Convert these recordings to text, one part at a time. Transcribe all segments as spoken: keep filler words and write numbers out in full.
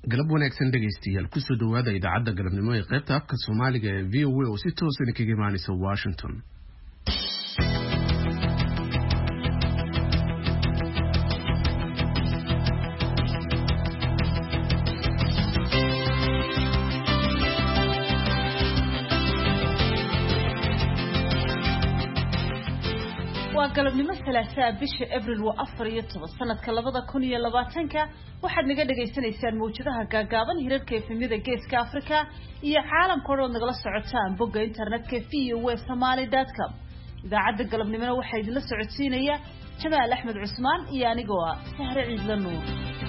galab wanaagsan dhegaystayaal ku soo dhawaada idaacadda galabnimo ee qaybta afka Soomaaliga ee V O A oo si toos ah kaga imaanaysa Washington. galabnimo salaasa bisha Abriil waa afar iyo toban sanadka labada kun iyo labaatanka waxaad naga dhageysanaysaan mawjadaha gaagaaban hirarka efemyada Geeska Afrika iyo caalamka oo nagala socotaan bogga internetka v o a somali dot com. idaacadda galabnimona waxaa idinla socodsiinaya Jamaal Axmed Cusmaan iyo anigoo ah Sahre Ciidla Nuur.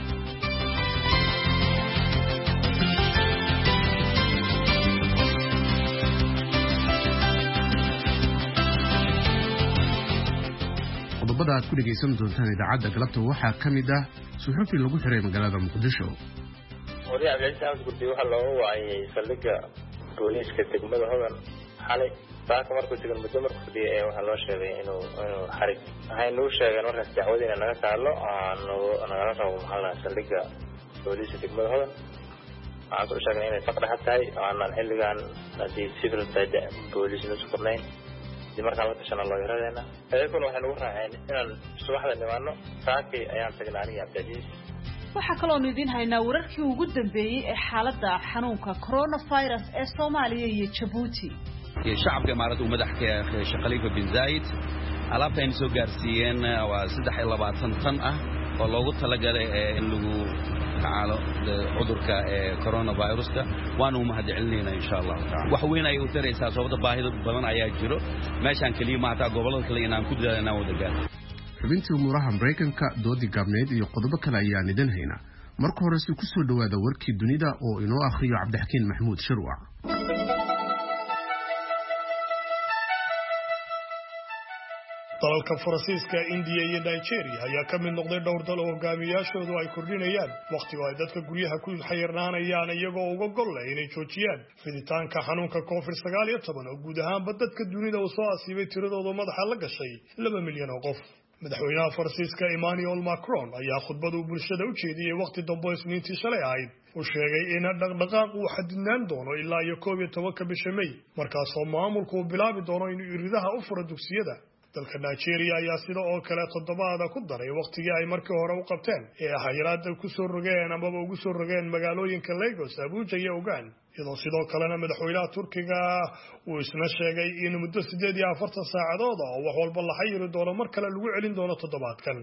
qodobada aad ku dhageysan doontaan idaacadda galabta waxaa kamid ah suxufi lagu xiray magaalada Muqdisho. wariyaha Abdulsalam Gurdi waxa loo waayay saldhigga booliiska degmada Hodan xalay saaka markuu degan muddo markuu fadhiyay waxa loo sheegay inuu inuu xarig waxay noo sheegeen markaas dacwadina naga taalo aanu naga rabo maxaa saldhigga booliiska degmada Hodan waxaan ku sheegnay inay faqra tahay aan xilligan hadii civil side booliiska soo qornayn markaa la tashana loo yaradeena ayaguna waxaan ugu raaceen inaan subaxda nimaano saaki ayaan tagnaa aniga Abdulaziz. waxaa kaloo idin haynaa wararkii ugu dambeeyay ee xaaladda xanuunka coronavirus ee Soomaaliya iyo Djibouti. shacabka imaarada uu madaxka Sheekh Khalifa bin Zayed alaabta ay soo gaarsiiyeen waa saddex iyo labaatan tan ah oo loogu talagalay in lagu tacaalo cudurka coronavirus-ka waanu mahadcelinayna insha Allah ta'ala wax weyn ay u taraysaa sababta baahida badan ayaa jiro meeshan kaliya ma taa gobolada kale inaan ku dadaalnaa wada gaar xubintii umuraha Mareykanka doodi gabneed iyo qodobo kale ayaan idin haynaa marka hore si ku soo dhawaada warkii dunida oo inoo akhriyo Cabdixakiin Maxmuud Shirwac. dalalka Faransiiska, India iyo Nigeria ayaa ka mid noqday dhowr dal oo hogaamiyaashoodu ay kordhinayaan waqtiga ay dadka guryaha ku xayirnaanayaan iyagoo uga gol leh inay joojiyaan fiditaanka xanuunka covid sagaal iyo toban oo guud ahaanba dadka dunida uu soo asiibay tiradooda madaxa la gashay laba milyan oo qof. madaxweynaha Faransiiska Emmanuel Macron ayaa khudbad uu bulshada u jeediyay waqti dambe Isniintii shalay ahayd uu sheegay in dhaqdhaqaaq uu xadidnaan doono ilaa iyo koob iyo tobanka bisha May markaas oo maamulku uu bilaabi doono inuu iridaha u furo dugsiyada. dalka Nigeria ayaa sidoo oo kale toddobaad ku daray waqtigii ay markii hore u qabteen ee hay'adaha ku soo rogeen ama ugu soo rogeen magaalooyinka Lagos, Abuja iyo Ogan. iyadoo sidoo kalena madaxweynaha Turkiga uu isna sheegay in muddo siddeed iyo afartan saacadood oo wax walba la xayiri doono mar kale lagu celin doono toddobaadkan.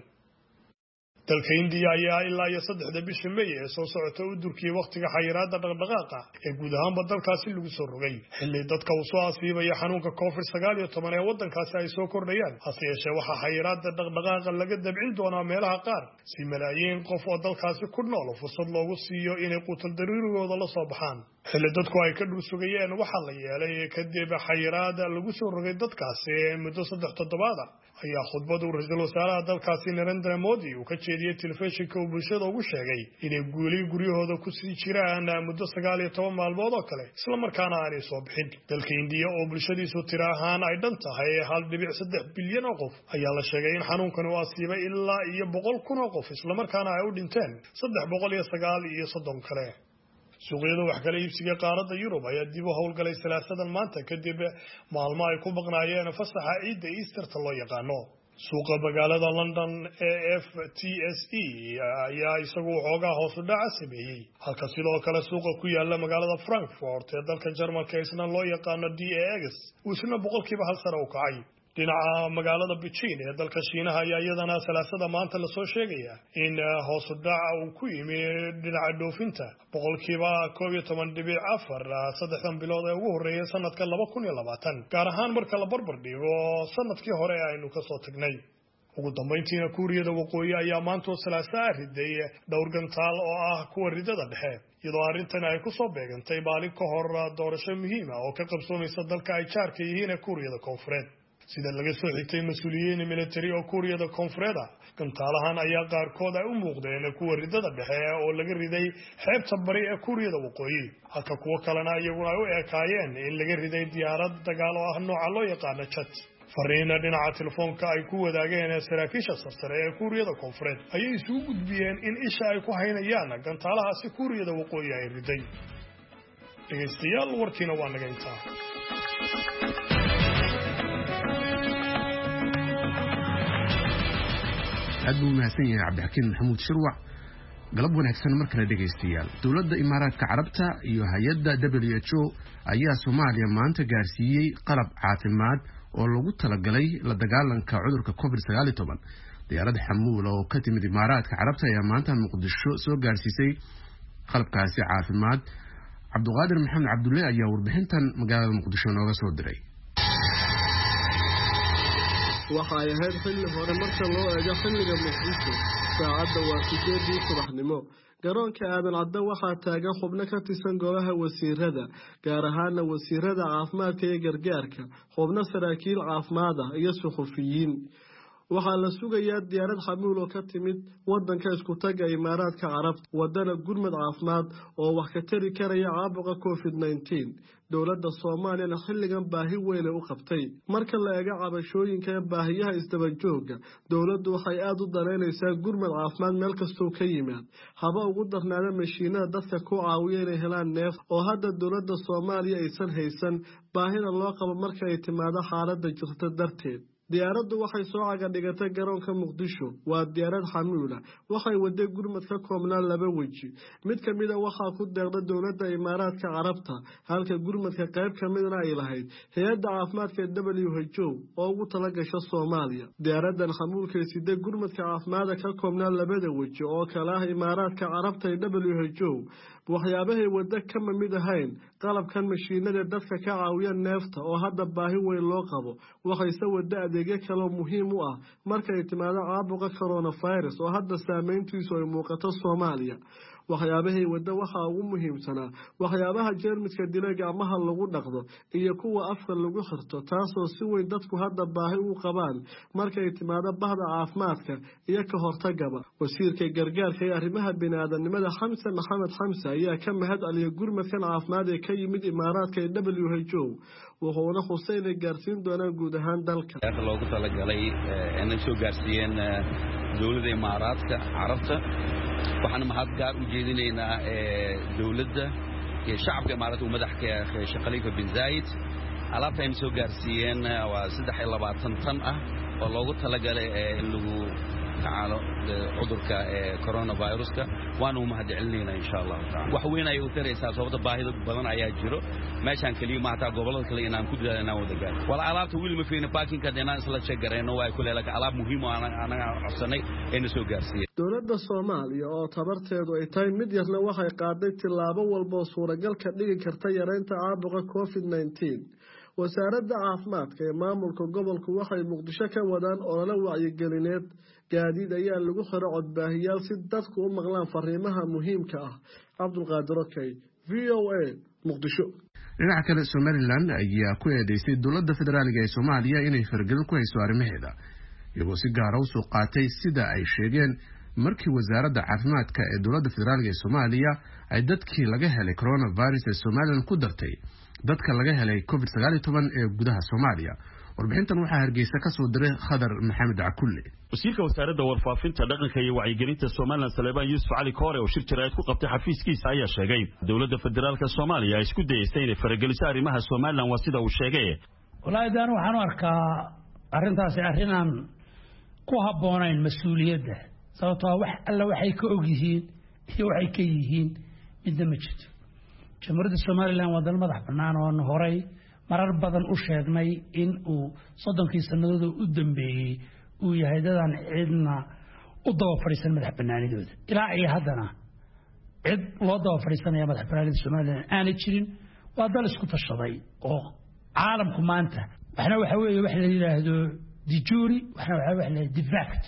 dalka India ayaa ilaa iyo saddexda bisha May ee soo socota u durkiyay waqtiga xayiraadda dhaqdhaqaaqa ee guud ahaanba dalkaasi lagu soo rogay xilli dadka uu soo asiibay xanuunka covid sagaal iyo toban ee wadankaasi ay soo kordhayaan. hase yeeshee waxaa xayiraadda dhaqdhaqaaqa laga dabcin doonaa meelaha qaar si malaayiin qof oo dalkaasi ku nool fursad loogu siiyo inay quutal daruurigooda la soo baxaan. xilli dadku ay ka dhul sugayeen waxaa la yeelay kadib xayiraadda lagu soo rogay dadkaasi muddo saddex toddobaad ah ayaa khudbadu ra'iisul wasaaraha dalkaasi Narendra Modi uu ka jeediyay telefishinka uu bulshada ugu sheegay inay guuli guryahooda ku sii jiraan muddo sagaal iyo toban maalmood oo kale isla markaana aanay soo bixin. dalka India oo bulshadiisu tiro ahaan ay dhan tahay hal dhibic saddex bilyan oo qof ayaa la sheegay in xanuunkan uu asiibay ilaa iyo boqol kun oo qof isla markaana ay u dhinteen saddex boqol iyo sagaal iyo soddon kale. suuqyada wax kala iibsiga qaaradda Yurub ayaa dib u howlgalay salaasadan maanta kadib maalmo ay ku baqnaayeen fasaxa ciidda Easter-ta loo yaqaano. suuqa magaalada London A F T S E ayaa isagu xoogaa hoos u dhac sameeyay halka sidoo kale suuqa ku yaala magaalada Frankfurt ee dalka Jarmalka isna loo yaqaano D A X uu isna boqolkiiba hal sare u kacay. dhinaca magaalada Beijing ee dalka Shiinaha ayaa iyadana salaasada maanta la soo sheegaya in hoos u dhac uu ku yimid dhinaca dhoofinta boqolkiiba koob iyo toban dhibic afar saddexdan bilood ee ugu horeeyay sanadka laba kun iyo labaatan gaar ahaan marka la barbar dhigo sanadkii hore aynu ka soo tagnay. ugu dambeyntiina Kuuriyada Waqooyi ayaa maanta salaasa riday dhowr gantaal oo ah kuwa ridada dhexe iyadoo arrintan ay ku soo beegantay maalin ka hor doorasho muhiim ah oo ka qabsoomaysa dalka ay jaarka yihiin ee Kuuriyada Koonfureed. sida laga soo xigtay mas'uuliyiin military oo Kuuriyada Koonfureed gantaalahan ayaa qaarkood ay u muuqdeen kuwa ridada dhexe oo laga riday xeebta bari ee Kuuriyada Waqooyi halka kuwa kalena iyaguna ay u eekaayeen in laga riday diyaarad dagaal oo ah nooca loo yaqaan jet. fariina dhinaca telefoonka ay ku wadaageen saraakiisha sarsare ee Kuuriyada Koonfureed ayay isugu gudbiyeen in isha ay ku haynayaan gantaalahaasi Kuuriyada Waqooyi ay riday. dhegeystayaal warkiina waa naga intaa. aad buu mahadsan yahay Cabdixakiin Maxamuud Shirwac. galab wanaagsan markale dhegeystayaal. dawladda Imaaraadka Carabta iyo hay'adda W H O ayaa Soomaaliya maanta gaarsiiyay qalab caafimaad oo lagu talagalay la dagaalanka cudurka covid sagaal iyo toban. diyaarad xamuul oo ka timid Imaaraadka Carabta ayaa maanta Muqdisho soo gaarsiisay qalabkaasi caafimaad. Cabduqaadir Maxamed Cabdulle ayaa warbixintan magaalada Muqdisho nooga soo diray. waxa ay ahayd xilli hore marka loo eego xilliga Muqdisho saacadda waa sideedii subaxnimo. garoonka aadan cadda waxaa taagan xubno ka tirsan golaha wasiirada gaar ahaan wasiirada caafimaadka iyo gargaarka, xubno saraakiil caafimaad ah iyo suxufiyiin. waxaa la sugayaa diyaarad xamuul oo ka timid wadanka isku taga Imaaraadka Carabta wadana gurmad caafimaad oo wax ka tari karaya caabuqa covid nineteen. dowladda Soomaaliya xilligan baahi weyn u qabtay marka la eego cabashooyinka baahiyaha isdaba jooga. dowladdu waxay aad u dareynaysaa gurmad caafimaad meel kastoo ka yimaad, haba ugu darnaada mashiinada dadka ku caawiya inay helaan neef oo hadda dowladda Soomaaliya aysan haysan baahida loo qabo marka ay timaado xaaladda jirta darteed. diyaaraddu waxay soo caga dhigatay garoonka Muqdisho. waa diyaarad xamuul ah, waxay waday gurmad ka koobnaa laba weji. mid ka mid ah waxaa ku deeqda dowladda Imaaraadka Carabta, halka gurmadka qayb ka midna ay lahayd hay'adda caafimaadka W H O oo ugu talagashay Soomaaliya. diyaaradan xamuulka sida gurmadka caafimaadka ka koobnaa labada weji oo kala ah Imaaraadka Carabta iyo W H O. waxyaabahay wada kama mid ahayn qalabkan mashiinada dadka ka caawiya neefta oo hadda baahi weyn loo qabo. waxayse wada adeegyo kale muhiim u ah marka ay timaado caabuqa coronavirus oo hadda saameyntiisu ay muuqato Soomaaliya. waxyaabahay wada waxa ugu muhiimsanaa waxyaabaha jeermiska dilay gacmaha lagu dhaqdo iyo kuwa afka lagu xirto, taasoo si weyn dadku hadda baahi u qabaan marka ay timaado bahda caafimaadka iyo ka hortagaba. wasiirka gargaarka ee arrimaha bini'aadanimada Xamse Maxamed Xamse ayaa ka mahad celiyay gurmadkan caafimaad ee ka yimid Imaaraadka ee W H O, wuxuuna xusay inay gaarsiin doonaan guud ahaan dalka. loogu talagalay inay soo gaarsiiyeen dowladda Imaaraadka Carabta. waxaan mahad gaar u jeedinaynaa dowladda iyo shacabka Imaaraadka madaxka Sheekh Khalifa bin Zayed. alaabta ay soo gaarsiiyeen waa saddex iyo labaatan tan ah oo loogu talagalay in lagu tacaalo cudurka coronavirus-ka. waanu mahad celinaynaa insha Allah taala. wax weyn ay u taraysaa sababta baahida badan ayaa jiro meeshan kaliya ma taa gobolada kale inaan ku dadaalnaa wada gaar. wala alaabta wili ma fiina parking-ka inaan isla check gareyno way ku leeyahay alaab muhiim ah anaga codsanay in soo gaarsiiyay. dowladda Soomaaliya oo tabarteedu ay tahay mid yarna waxay qaaday tilaabo walba oo suuragal ka dhigi karta yareynta caabuqa covid nineteen. wasaaradda caafimaadka ee maamulka gobolku waxay Muqdisho ka wadaan olole wacyigelineed. gaadiid ayaa lagu xiro codbaahiyaal si dadku u maqlaan fariimaha muhiimka ah. Cabdulqaadir Okey, V O A, Muqdisho. dhinaca kale Somaliland ayaa ku eedeysay dowladda federaaliga ee Soomaaliya inay fargelin ku hayso arrimaheeda, iyagoo si gaar ah u soo qaatay sida ay sheegeen markii wasaaradda caafimaadka ee dowladda federaaliga ee Soomaaliya ay dadkii laga helay coronavirus ee Somaliland ku dartay dadka laga helay covid sagaal iyo toban ee gudaha Soomaaliya. warbixintan waxaa Hargeysa ka soo diray Khadar Maxamed Cakulle. wasiirka wasaaradda warfaafinta dhaqanka iyo wacyigelinta Soomaaliland Saleebaan Yuusuf Cali Koore oo shir jiraayad ku qabtay xafiiskiisa ayaa sheegay dowladda federaalka Soomaaliya ay isku dayeysay inay farageliso arrimaha Soomaaliland waa sida uu sheegay. walaal daan waxaan arkaa arrintaasi arrinaan ku habboonayn mas'uuliyadda sababtoo wax alla waxay ka og yihiin iyo waxay ka yihiin midna ma jirto. jamhuuriyadda Soomaaliland waa dal madax bannaan oo horay marar badan u sheegnay in uu soddonkii sannadood u dambeeyay uu yahay dadaan cidna u daba fadhiisan madax bannaanidooda. ilaa ay haddana cid loo daba fadhiisanaya madax bannaanida Soomaaliland aanay jirin. waa dal isku tashaday oo caalamku maanta waxna waxa weeye wax la yiraahdo de jure waxna waxa wax la de facto.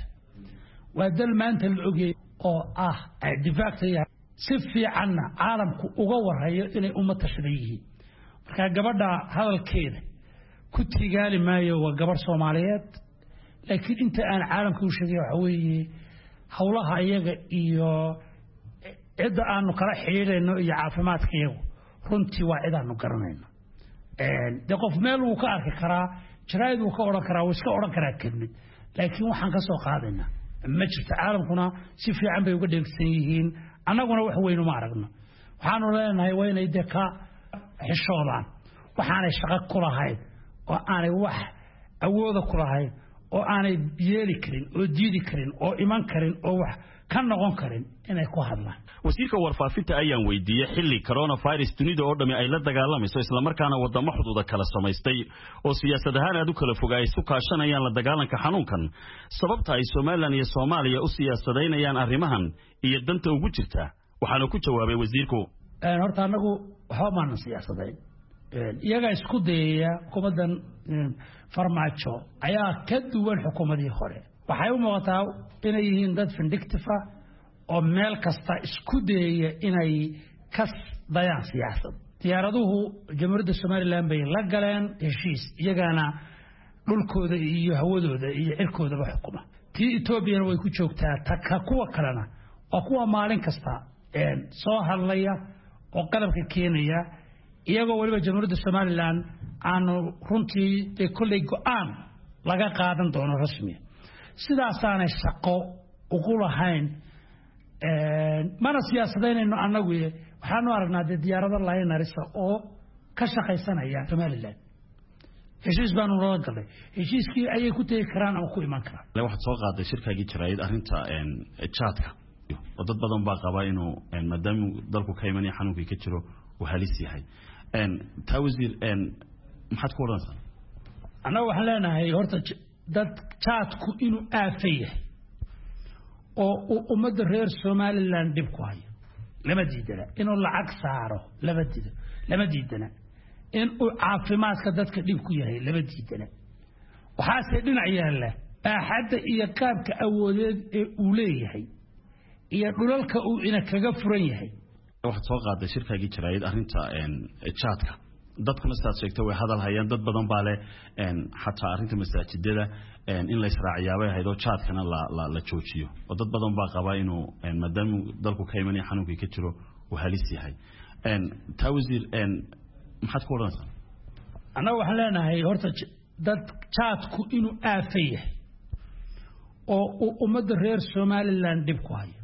waa dal maanta la ogay oo ah de facto si fiicanna caalamku uga warayo inay umma tashaday yihiin. marka gabadha hadalkeeda ku tigaali maayo waa gabar Soomaaliyeed, laakiin inta aan caalamka u sheegay waxa weeye hawlaha iyaga iyo cid aanu kala xiriirayno iyo caafimaadka iyagu runtii waa cid aanu garanayno. ee qof meel uu ka arki karaa jaraa'id uu ka oran karaa uu iska oran karaa kelmid laakiin waxaan ka soo qaadaynaa ma jirto caalamkuna si fiican bay uga dheegsan yihiin annaguna wax weyn uma aragno waxaanu leenahay waa inay dee ka xishoodaan waxaanay shaqo ku lahayn oo aanay wax awooda ku lahayn oo aanay yeeli karin oo diidi karin oo iman karin oo wax ka noqon karin inay ku hadlaan wasiirka warfaafinta ayaan weydiiyey xilli coronavirus dunida oo dhami ay la dagaalamayso isla markaana wadamo xuduuda kala samaystay oo siyaasad ahaan aad u kala fogaay isu kaashanayaan la dagaalanka xanuunkan sababta ay Soomaaliland iyo Soomaaliya u siyaasadeynayaan arrimahan iyo danta ugu jirta waxaana ku jawaabay wasiirku een horta anagu waxa ma aan siyaasadeyn een iyaga isku dayaya xukuumadan farmaajo ayaa ka duwan xukuumadii hore waxay u muuqataa inay yihiin dad vindictive oo meel kasta isku dayaya inay ka dayaan siyaasad diyaaraduhu jamhuuriyadda Soomaaliland bay la galeen heshiis iyagana dhulkooda iyo hawadooda iyo cirkoodaba xukuma tii Ethiopia way ku joogtaa taka kuwa kalena oo kuwa maalin kasta ee soo hadlaya oo qalabka keenaya iyagoo waliba jamhuuriyadda Soomaaliland aanu runtii ee kulay go'aan laga qaadan doono rasmi sidaas aanay shaqo ugu lahayn ee mana siyaasadeynayno annagu waxaanu aragnaa diyaarada lahaynarisa oo ka shaqaysanaya Soomaaliland heshiis baanu la galay heshiiskii ayay ku tagi karaan ama ku iman karaan la waxaad soo qaaday shirkaagii jaraa'id arrinta een chat-ka oo dad badan baa qaba inuu maadaama dalku ka imanay xanuunka ka jiro uu halis yahay een tawasiir een maxaad ku oranaysaa ana waxaan leenahay horta dad chat-ku inuu aafay oo ummadda reer Soomaaliland dib ku hayo lama diidana inuu lacag saaro lama diido lama diidana in uu caafimaadka dadka dib ku yahay lama diidana waxa se dhinac yaala baaxadda iyo qaabka awoodeed ee uu leeyahay iyo dhulalka uu ina kaga furan yahay waxaad soo qaaday shirkaagii jaraa'id arrinta een chat-ka dadkuna sidaad sheegtay way hadal hayaan dad badan baa leh een xataa arrinta masaajidada een in la israaciyaabay haydo chat-kana la la la joojiyo oo dad badan baa qaba inuu een maadaama dalku ka imanay xanuunka ka jiro uu halis yahay een tawasiir een maxaad ku oranaysaa ana waxaan leenahay horta dad chat-ku inuu aafay yahay oo ummadda reer Soomaaliland dib ku hayo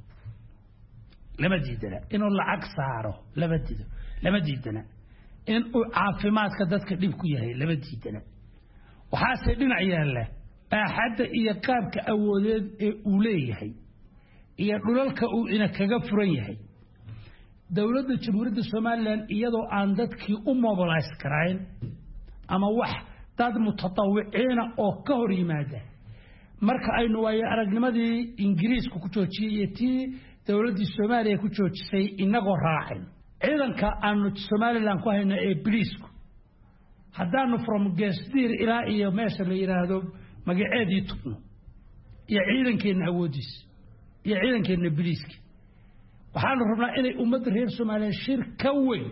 lama diidana inuu lacag saaro lama diido lama diidana in uu caafimaadka dadka dib ku yahay lama diidana waxa se dhinac yaala baaxadda iyo qaabka awoodeed ee uu leeyahay iyo dhulalka uu ina kaga furan yahay dawladda jamhuuriyadda Soomaaliland iyadoo aan dadkii u mobilize karayn ama wax dad mutatawiciin oo ka hor yimaada marka aynu waayo aragnimadii Ingiriisku ku joojiyay tii dawladda Soomaaliya ku joojisay inagoo raacin ciidanka aanu Soomaaliland ku hayna ee Boliisku haddaanu from Geesdiir ilaa iyo meesha la yiraahdo magaceedii tubno iyo ciidankeena awoodiis iyo ciidankeena Boliiska waxaanu rabnaa inay ummadda reer Soomaaliya shir ka weyn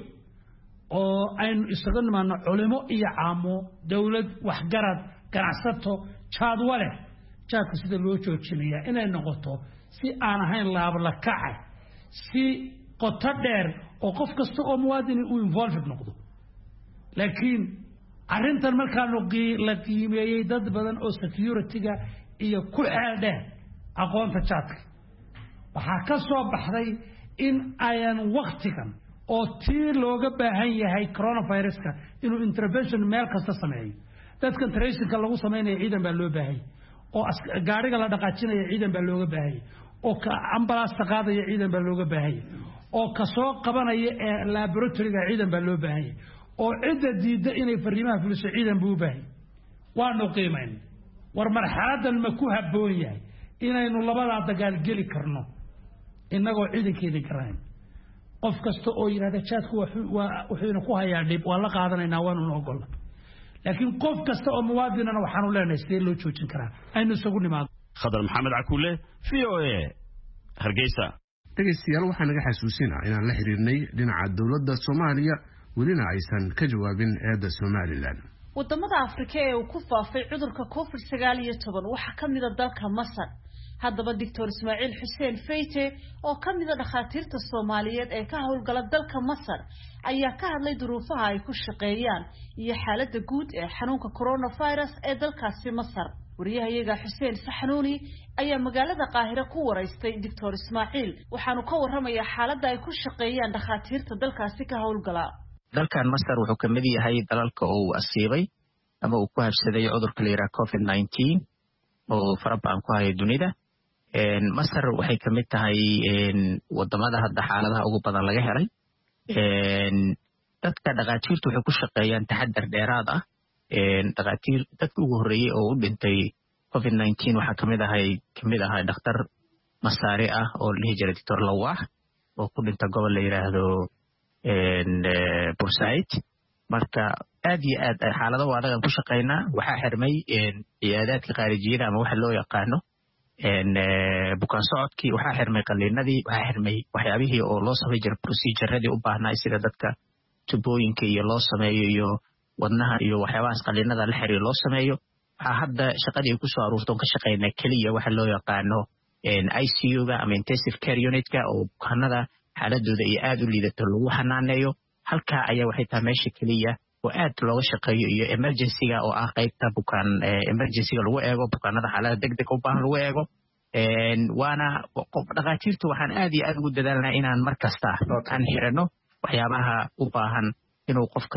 oo aynu isaga nimaano culimo iyo caamo dawlad waxgarad ganacsato jaadwale jaadka sida loo joojinaya inay noqoto si aan ahayn laab la kacay si qoto dheer oo qof kasta oo muwaadini uu involved noqdo laakiin arrintan markaanu la qiimeeyay dad badan oo security-ga iyo ku xeeldheer aqoonta jaadka waxaa ka soo baxday in ayan waqtigan oo tii looga baahan yahay coronavirus-ka inuu intervention meel kasta sameeyo dadkan tracing-ka lagu sameeyo ciidan baa loo baahay oo gaariga la dhaqaajinayo ciidan baa looga baahay oo ka ambulance qaadaya ciidan baa looga baahay oo ka soo qabanaya ee laboratory-ga ciidan baa loo baahay oo cidda diidda inay fariimaha fuliso ciidan buu baahay waanu qiimeyn war marxaladan ma ku habboon yahay inaynu labada dagaal gali karno inagoo ciidankeeda garayn qof kasta oo yiraahdo jaadku wuxuu ku hayaa dib waa la qaadanaynaa waanu ogol laakiin qof kasta oo muwaadinana waxaanu leenahay sidee loo joojin karaa aynu isugu nimaado khadar maxamed cakuule V O A Hargeysa dhegeystayaal waxaan naga xasuusinaa inaan la xiriirnay dhinaca dawladda Soomaaliya welina aysan ka jawaabin eedda Soomaaliland wadamada Afrika ee uu ku faafay cudurka covid sagaal iyo toban waxa kamid ah dalka Masar haddaba doctor Ismaaciil Xuseen Fayte oo ka mid ah dhakhaatiirta Soomaaliyeed ee ka howlgala dalka Masar ayaa ka hadlay duruufaha ay ku shaqeeyaan iyo xaaladda guud ee xanuunka coronavirus ee dalkaasi Masar. wariyahayaga Xuseen Saxnuuni ayaa magaalada Qaahira ku wareystay doctor Ismaaciil waxaanu ka warramayaa xaaladda ay ku shaqeeyaan dhakhaatiirta dalkaasi ka howlgala. dalkan Masar wuxuu ka mid yahay dalalka uu asiibay ama uu ku habsaday cudurka la yiraahdo covid nineteen oo farabaan ku haya dunida. een Masar waxay ka mid tahay een wadamada hadda xaaladaha ugu badan laga helay. een dadka dhakhaatiirtu waxay ku shaqeeyaan taxaddar dheeraad ah. een dhakhaatiir dadka ugu horeeyay oo u dhintay covid nineteen waxa ka mid ahay ka mid ahay dhakhtar Masaari ah oo la hijray doctor Lawah oo ku dhintay gobol la yiraahdo een Bursait. marka aad iyo aad xaalado wadaga ku shaqeynaa waxa xirmay een ciyaadaadka khaarijiyada ama waxa loo yaqaano een bukaan socodkii waxa xirmay qaliinadii waxa xirmay waxyaabihii oo loo sameeyay jir procedure-radii u baahnaa sida dadka tubooyinka iyo loo sameeyo iyo wadnaha iyo waxyaabahaas qaliinada la xiriir loo sameeyo. waxa hadda shaqadii ku soo aruurtoon ka shaqeynaa kaliya waxa loo yaqaano een I C U-ga ama intensive care unit-ka oo bukaanada xaaladooda iyo aad u liidato lagu xanaaneeyo. halka ayaa waxay tahay meesha kaliya oo aad looga shaqeeyo iyo emergency-ga oo ah qaybta bukaan emergency-ga lagu eego bukaanada xaalada degdeg u baahan lagu eego. een waana dhakhaatiirtu waxaan aad iyo aad ugu dadaalnaa inaan mar kasta aan xirano waxyaabaha u baahan inuu qofka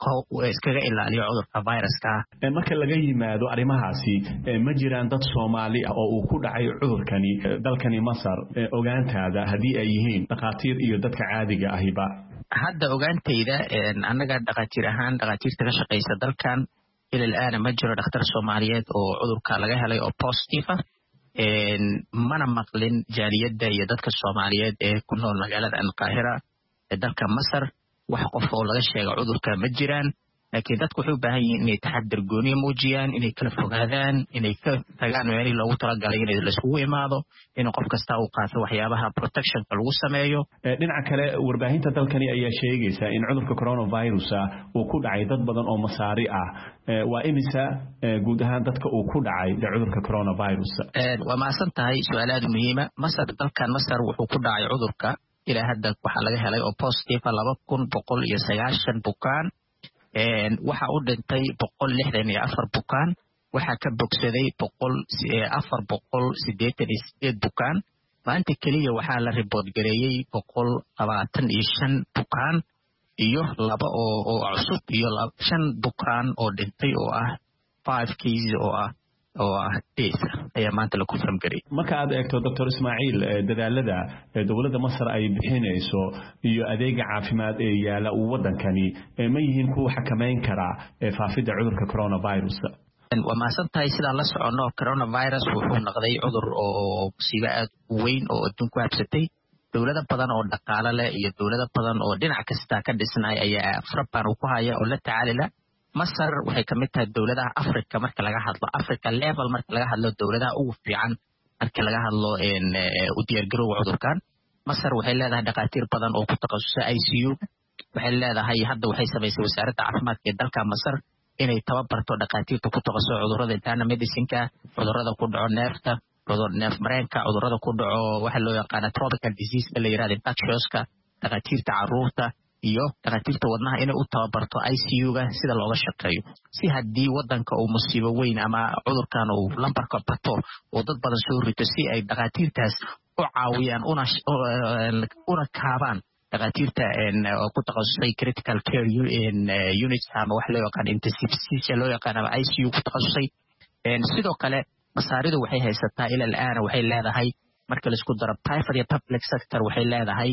iskaga ilaaliyo cudurka viruska. marka laga yimaado arrimahaasi ma jiraan dad Soomaali ah oo uu ku dhacay cudurkani dalkani Masar ogaantaada hadii ay yihiin dhakhaatiir iyo dadka caadiga ahiba. hadda ogaantayda annaga dhakhaatiir ahaan dhakhaatiirta ka shaqeysa dalkan ilaa الآن ma jiro dhakhtar Soomaaliyeed oo cudurka laga helay oo positive ah. een mana maqlin jaaliyada iyo dadka Soomaaliyeed ee ku nool magaalada Qaahira ee dalka Masar wax qof oo laga sheegay cudurka ma jiraan. laakiin dadku waxay u baahan yihiin inay taxaddar gooni muujiyaan inay kala fogaadaan inay ka tagaan meelii loogu talagalay inay la isugu imaado in qof kasta uu qaato waxyaabaha protection lagu sameeyo. dhinaca kale warbaahinta dalkani ayaa sheegaysa in cudurka coronavirus uu ku dhacay dad badan oo Masaari ah. waa imisa guud ahaan dadka uu ku dhacay cudurka coronavirus. waa maasan tahay su'aalaad muhiim ah. Masar dalkan Masar wuxuu ku dhacay cudurka ilaa hadda waxa laga helay oo positive laba kun boqol iyo sagaashan bukaan. een waxa u dhintay boqol lixdan iyo afar bukaan. waxa ka bogsaday boqol afar boqol siddeetan iyo siddeed bukaan. maanta kaliya waxa la report gareeyay boqol labaatan iyo shan bukaan iyo laba oo oo cusub iyo shan bukaan oo dhintay oo ah five cases oo ah oo ah death ayaa maanta la confirm garay. marka aad eegto doctor Ismaaciil dadaalada dawladda Masar ay bixinayso iyo adeega caafimaad ee yaala wadankani ma yihiin kuwa xakameyn kara faafida cudurka coronavirus. waa maasan tahay sida la socono coronavirus wuxuu noqday cudur oo musiibo aad u weyn oo adduunka habsatay. dawlado badan oo dhaqaale leh iyo dawlado badan oo dhinac kasta ka dhisnay ayaa farabaan ku haya oo la tacaalila. Masar waxay ka mid tahay dawladaha Afrika marka laga hadlo Africa level marka laga hadlo dawladaha ugu fiican marka laga hadlo in u diyaar garowga cudurkan. Masar waxay leedahay dhakhaatiir badan oo ku takhasusay I C U. waxay leedahay hadda waxay sameysay wasaaradda caafimaadka ee dalka Masar inay tababarto dhakhaatiirta ku takhasusay cudurrada internal medicine-ka, cudurrada ku dhaco neefta, cudurrada neef mareenka, cudurrada ku dhaco waxa loo yaqaan tropical disease la yiraahdo infectious-ka, dhakhaatiirta carruurta iyo dhakhaatiirta wadnaha inay u tababarto I C U-ga sida looga shaqeeyo si haddii wadanka uu musiibo weyn ama cudurkan uu lambarka bato oo dad badan soo rito si ay dhakhaatiirtaas u caawiyaan una una kaabaan dhakhaatiirta oo ku takhasusay critical care units ama wax loo yaqaan intensive care loo yaqaan ama I C U ku takhasusay. sidoo kale masaaridu waxay haysataa ilaa الآن waxay leedahay marka la isku daro private iyo public sector waxay leedahay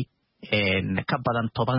ka badan toban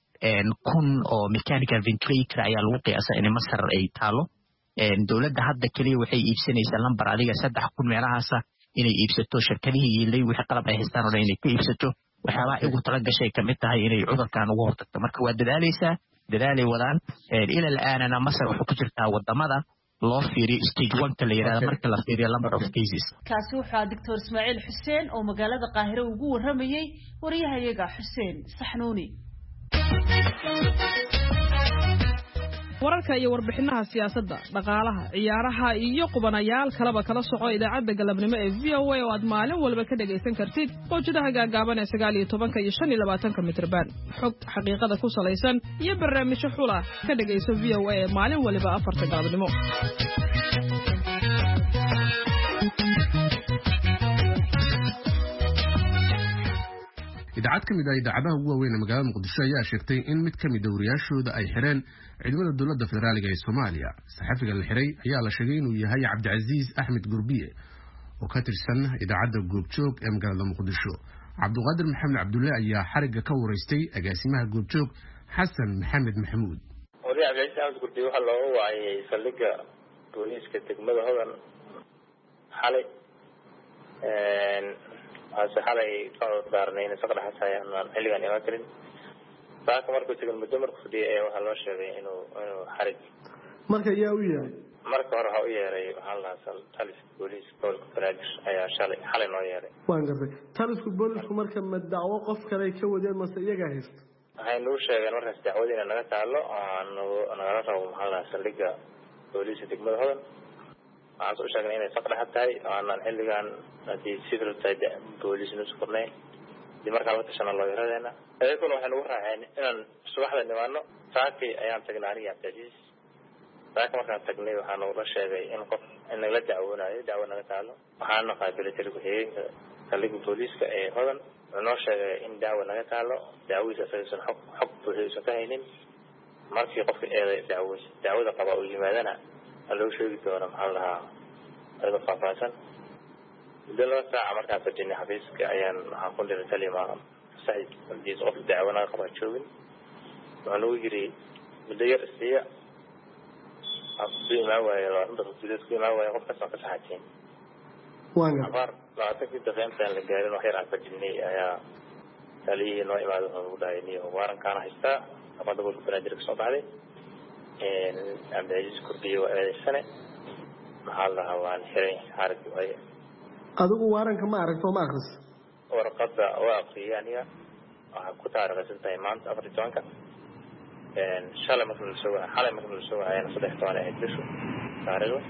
kun oo mechanical ventilator ayaa lagu qiyaasay in Masar ay taalo. dawladda hadda kaliya waxay iibsanaysaa lambar adiga saddex kun meelahaas inay iibsato shirkadihii yeelay wixii qalab ay haystaan oo inay ka iibsato waxyaabaha ugu tala gashay ka mid tahay inay cudurkan uga hortagto. marka waa dadaalaysaa dadaalay wadaan ilaa الآن Masar wuxuu ku jirtaa wadamada loo fiiriyo stage one ka la yiraahdo marka la fiiriyo number of cases. kaasi wuxuu doctor Ismaaciil Xuseen oo magaalada Qaahira ugu waramayay wariyahayaga Xuseen Saxnuuni. wararka iyo warbixinaha siyaasadda dhaqaalaha ciyaaraha iyo qubanayaal kaleba kala soco idaacadda galabnimo ee V O A oo aad maalin walba ka dhagaysan kartid mowjadaha gaagaaban ee sagaal iyo tobanka iyo shan iyo labaatanka mitirban xog xaqiiqada ku salaysan iyo barnaamijyo xula ka dhagayso V O A ee maalin waliba afarta galabnimo. idaacad ka mid ah idaacadaha ugu waaweyn ee magaalada muqdisho ayaa sheegtay in mid ka mid ah wariyaashooda ay xireen ciidamada dowladda federaaliga ee Soomaaliya. saxafiga la xiray ayaa la sheegay inuu yahay Cabdicasiis Axmed Gurbiye oo ka tirsan idaacadda Goobjoog ee magaalada Muqdisho. Cabduqaadir Maxamed Cabdulle ayaa xariga ka wareystay agaasimaha Goobjoog Xasan Maxamed Maxamuud. wariyaha Cabdicasiis Axmed Gurbiye waxa loo waayay saldhigga booliiska degmada Hodan xalay een hase xalay soo daarnay in saqar xasaayaan xilligan iman karin baaka markuu tagay muddo markuu fadhiyay ee waxa loo sheegay inuu inuu xarig marka yaa u yeeray marka hore waxa u yeeray waxa la sal talis booliis booliska Banaadir ayaa shalay xalay noo yeeray waan gartay talisku boolisku marka ma dacwo qof kale ka wadeen mase iyaga haysta waxay noo sheegeen markaas dacwadiina naga taalo aanu naga rabo waxa la saldhigga booliiska degmada Hodan waxaan soo sheegnay inay saqar xataay aan xilligan hadii sidoo kale booliis noo soo di markaa la tashana loo yiraahdeena ayaguna waxaan ugu raaceen inaan subaxda nimaano saaki ayaan tagnay aniga Cabdicasiis saaki markaan tagnay waxaan ugu sheegay in qof in la dacwoonayo dacwo naga taalo waxaan qaabilay telefoonka saldhigga booliiska ee Hodan noo sheegay in dacwo naga taalo dacwadiisa aysan xog xog buuxisa ka haynin markii qofka ee dacwo dacwada qaba uu yimaadana loo sheegi doono maxaa la ayada faafaasan dalawa saaca markaan fadhinay xafiiska ayaan waxaan ku dhiray kalima saxiib hadii qof dacwana qaba joogin waxaan ugu yiri muddo yar istiya afbiima waayo inta dadku ma waayo qof kasta ka saxateen waan gaar laata kii daqiiqan la gaarin wax yar aan fadhinay ayaa kaliya noo imaado oo dhaayay waaran kana haysta qabada gobolka Banaadir ka soo baxday een Cabdicasiis Gurbiye waa eedeysane maxaa la hawaan xiray xarig way adigu waaranka ma aragto ma akhris warqada waa aqriyaaniya waxa ku taariikhaysan tahay maanta afar iyo tobanka een shalay markii la soo waayay xalay markii la soo waayay saddex toban ee bisha taariikh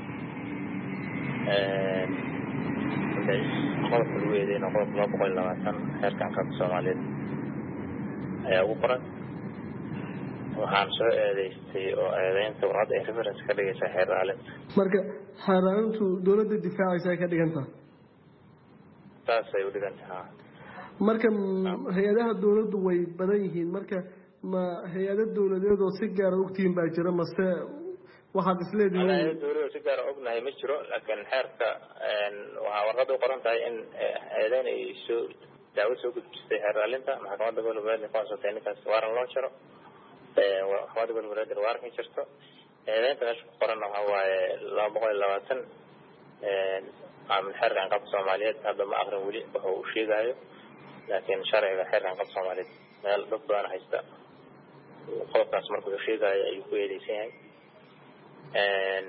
een qodobka lagu yeedhay qodobka laba boqol iyo labaatan xeerkan ka Soomaaliyeed ayaa ugu qoran waxaan soo eedeystay oo eedeynta warqad ay reference ka dhigaysaa xeer raalinta marka xeeraantu dowladda difaacaysa ka dhiganta taas ay u dhigantahay marka hay'adaha dowladdu way badan yihiin marka ma hay'ado dowladeed oo si gaar ah ogtiin baa jira mase waxaad isleedahay hay'ado dowladeed si gaar ah ognahay ma jiro laakiin xeerka waxa warqad u qoran tahay in eedeyn ay soo dacwad soo gudbistay xeer raalinta maxkamadda gobolka Banaadir ka soo taynikaas waaran loo jiro ee waxaad ugu wadaad waarkan jirto ee inta qoran waxa waaye laba boqol iyo labaatan ee aan xeerkan qab Soomaaliyeed hadda ma aqrin wali waxa uu sheegayo laakiin sharciga xeerkan qab Soomaaliyeed meel dad badan haysta qofkaas markuu sheegayo ayuu ku eedeysan yahay ee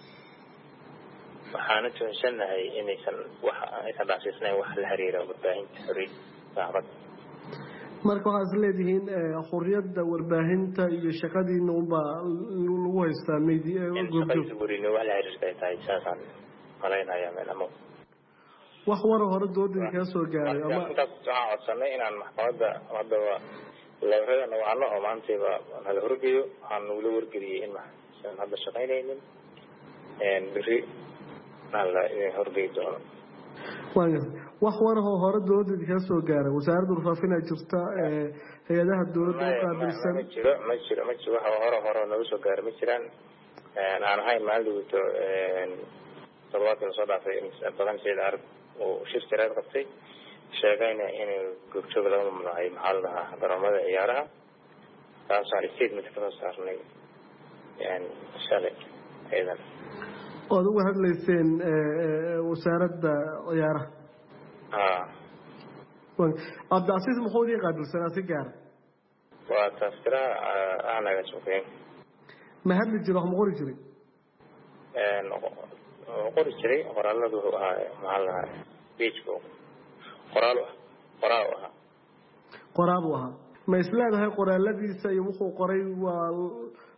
waxaan tuunsanahay inaysan wax aysan dhaafisnay wax la xiriira warbaahinta xorriyadda saxaafadda marka waxaad leedihiin xurriyadda warbaahinta iyo shaqadiina uba lagu haystaa media goobjoog gurino wax la xiriirtay tahay saasan qalaynaaya meel ama wax war hore doodii ka soo gaaray ama intaas waxaan codsanay inaan maxkamadda hadda la reeyno waano oo maantayba hal horgeeyo aan wada wargeliyay in maxsan hadda shaqaynaynin een biri alla in horgeeyo doono waan wax war hore doodii ka soo gaaray wasaaradda warfaafinta jirta ee hay'adaha dawladda u qaabilsan ma jiro ma jiro ma jiro wax hore hore nagu soo gaaray ma jiraan aan ahayn maalduuto een sababta soo dhaafay in badan sida arag oo shirkad qabtay sheegayna in goobjoog laga mamnuucay maxaladaha garoomada ciyaaraha taas aan statement ka soo saarnay yani shalay aydan oo ugu hadlayseen wasaaradda ciyaaraha ah Cabdicasiis muxuu idin qaabilsanaa si gaar waa taskira aan aga shaqeyn ma hadli jiro wax ma qori jiray een qori jiray qoraaladu waa maxaa page book qoraal qoraal ah qoraal ah ma islaadahay qoraaladiisa iyo wuxuu qoray waa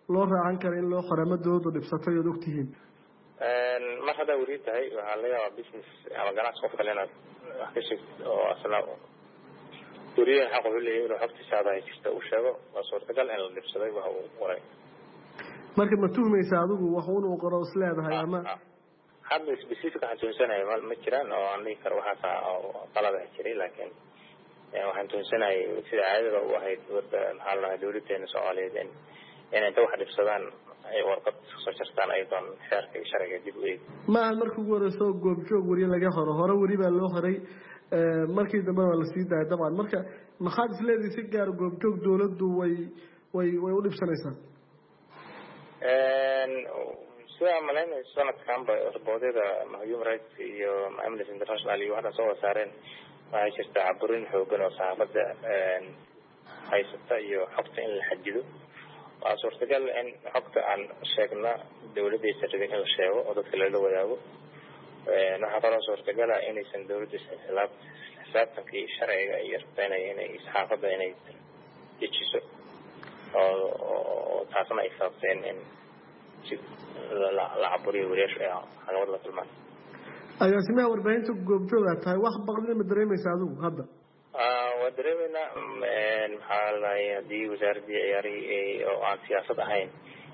loo raacan karo in loo qoramo dowladdu dhibsatay ood ogtihiin mar haddaa weli tahay waxaa laga yaabaa business ama ganacsi qof kale inaad wax ka sheegtid oo asla weriyaha xaq wuxuu leeyahay inuu xogtiisaada ay jirta uu sheego waa suurtagal in la dhibsaday waxa uu qoray marka ma tuhmaysa adigu wax uu qoro is leedahay ama hadda specific waxaan tuhunsanaya ma jiraan oo aan dhihi karo waxaasa qalada jiray laakiin waxaan tuhunsanayay sida caadada u ahayd wadda maxaa la dhahaa dowladeena soomaaliyeed in inay inta wax dhibsadaan ay warqad soo jartaan ayadoon xeerka iyo sharciga dib u eegi maaha markii ugu horeyso goobjoog weriye laga horo hore weri baa loo horay markii dambe waa lasii daayay dabcan marka maxaad isleedahay si gaar goobjoog dowladdu way way way u dhibsanaysaa sida malaynay sanadkanba raboodyada human rights iyo Amnesty International iyo waxaan soo saareen waxay jirtaa caburin xoogan oo saxaafadda haysata iyo xogta in la xadido waa suurtagal in xogta aan sheegna dowladda isticmaal in la sheego oo dadka la wadaago waxaa kaloo suurtagal ah inaysan dowladda xisaab xisaabtankii sharciga iyo rabtayna inay saxaafadda inay dejiso oo taasna ay sababteen in la caburiyo wariyaasha caqabad la kulmaan agaasimaha warbaahinta goobjooga tahay wax baqdina ma dareemaysa adigu hadda waa dareemeynaa maxaa lahay haddii wasaaradii ciyaarihii oo aan siyaasad ahayn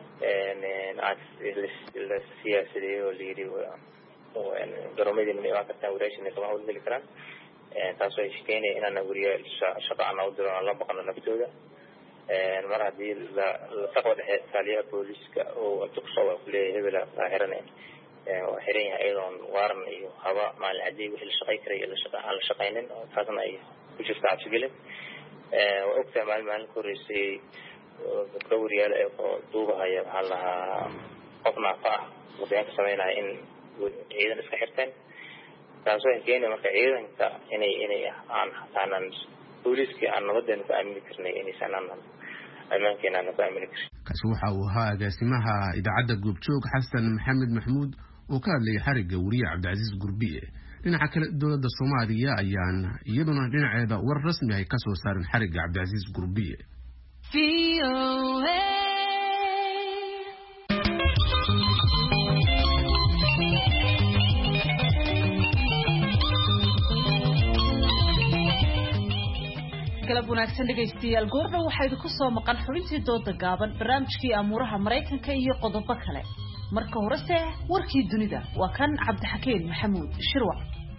la siyaasadeeyey oo layidhi garoomadiina ma imaan kartaan wariyaashina kama hawlgeli karaan taas way keenaya inaan wariya shaqo aan u diro aan la baqano naftooda mar haddii la saqba dhexe taaliyaha booliska oo duqsoo waa kuleeyahay hebela baa xiraneen waa xiran yahay iyadoon waaran iyo haba maalin cadii wixii la shaqayn karay aan la shaqaynin taasna ay ku jirta cabsigelin waa ogtahay maalin maalin ka horreysay dadka wariyaala ee duubahaya maxaa lahaa qof naafa ah wadayan ka samaynaya in ciidan iska xirteen taas waxay keenaya marka ciidanka inay inay aan aanan booliskii aan nabadeena ku aamini karnay inaysan aanan ammaankeena aan ku aamini karin kaasi waxa uu ahaa agaasimaha idaacadda goobjoog xasan maxamed maxmuud oo ka hadlayay xarigga wariye cabdicasiis gurbiye dhinaca kale dowladda soomaaliya ayaan iyaduna dhinaceeda war rasmi ay ka soo saarin xarigga cabdicasiis gurbiye galab wanaagsan dhegaystayaal goorna waxaa idinku soo maqan xubintii dooda gaaban barnaamijkii amuuraha maraykanka iyo qodobo kale marka horese warkii dunida waa kan cabdixakiin maxamuud shirwac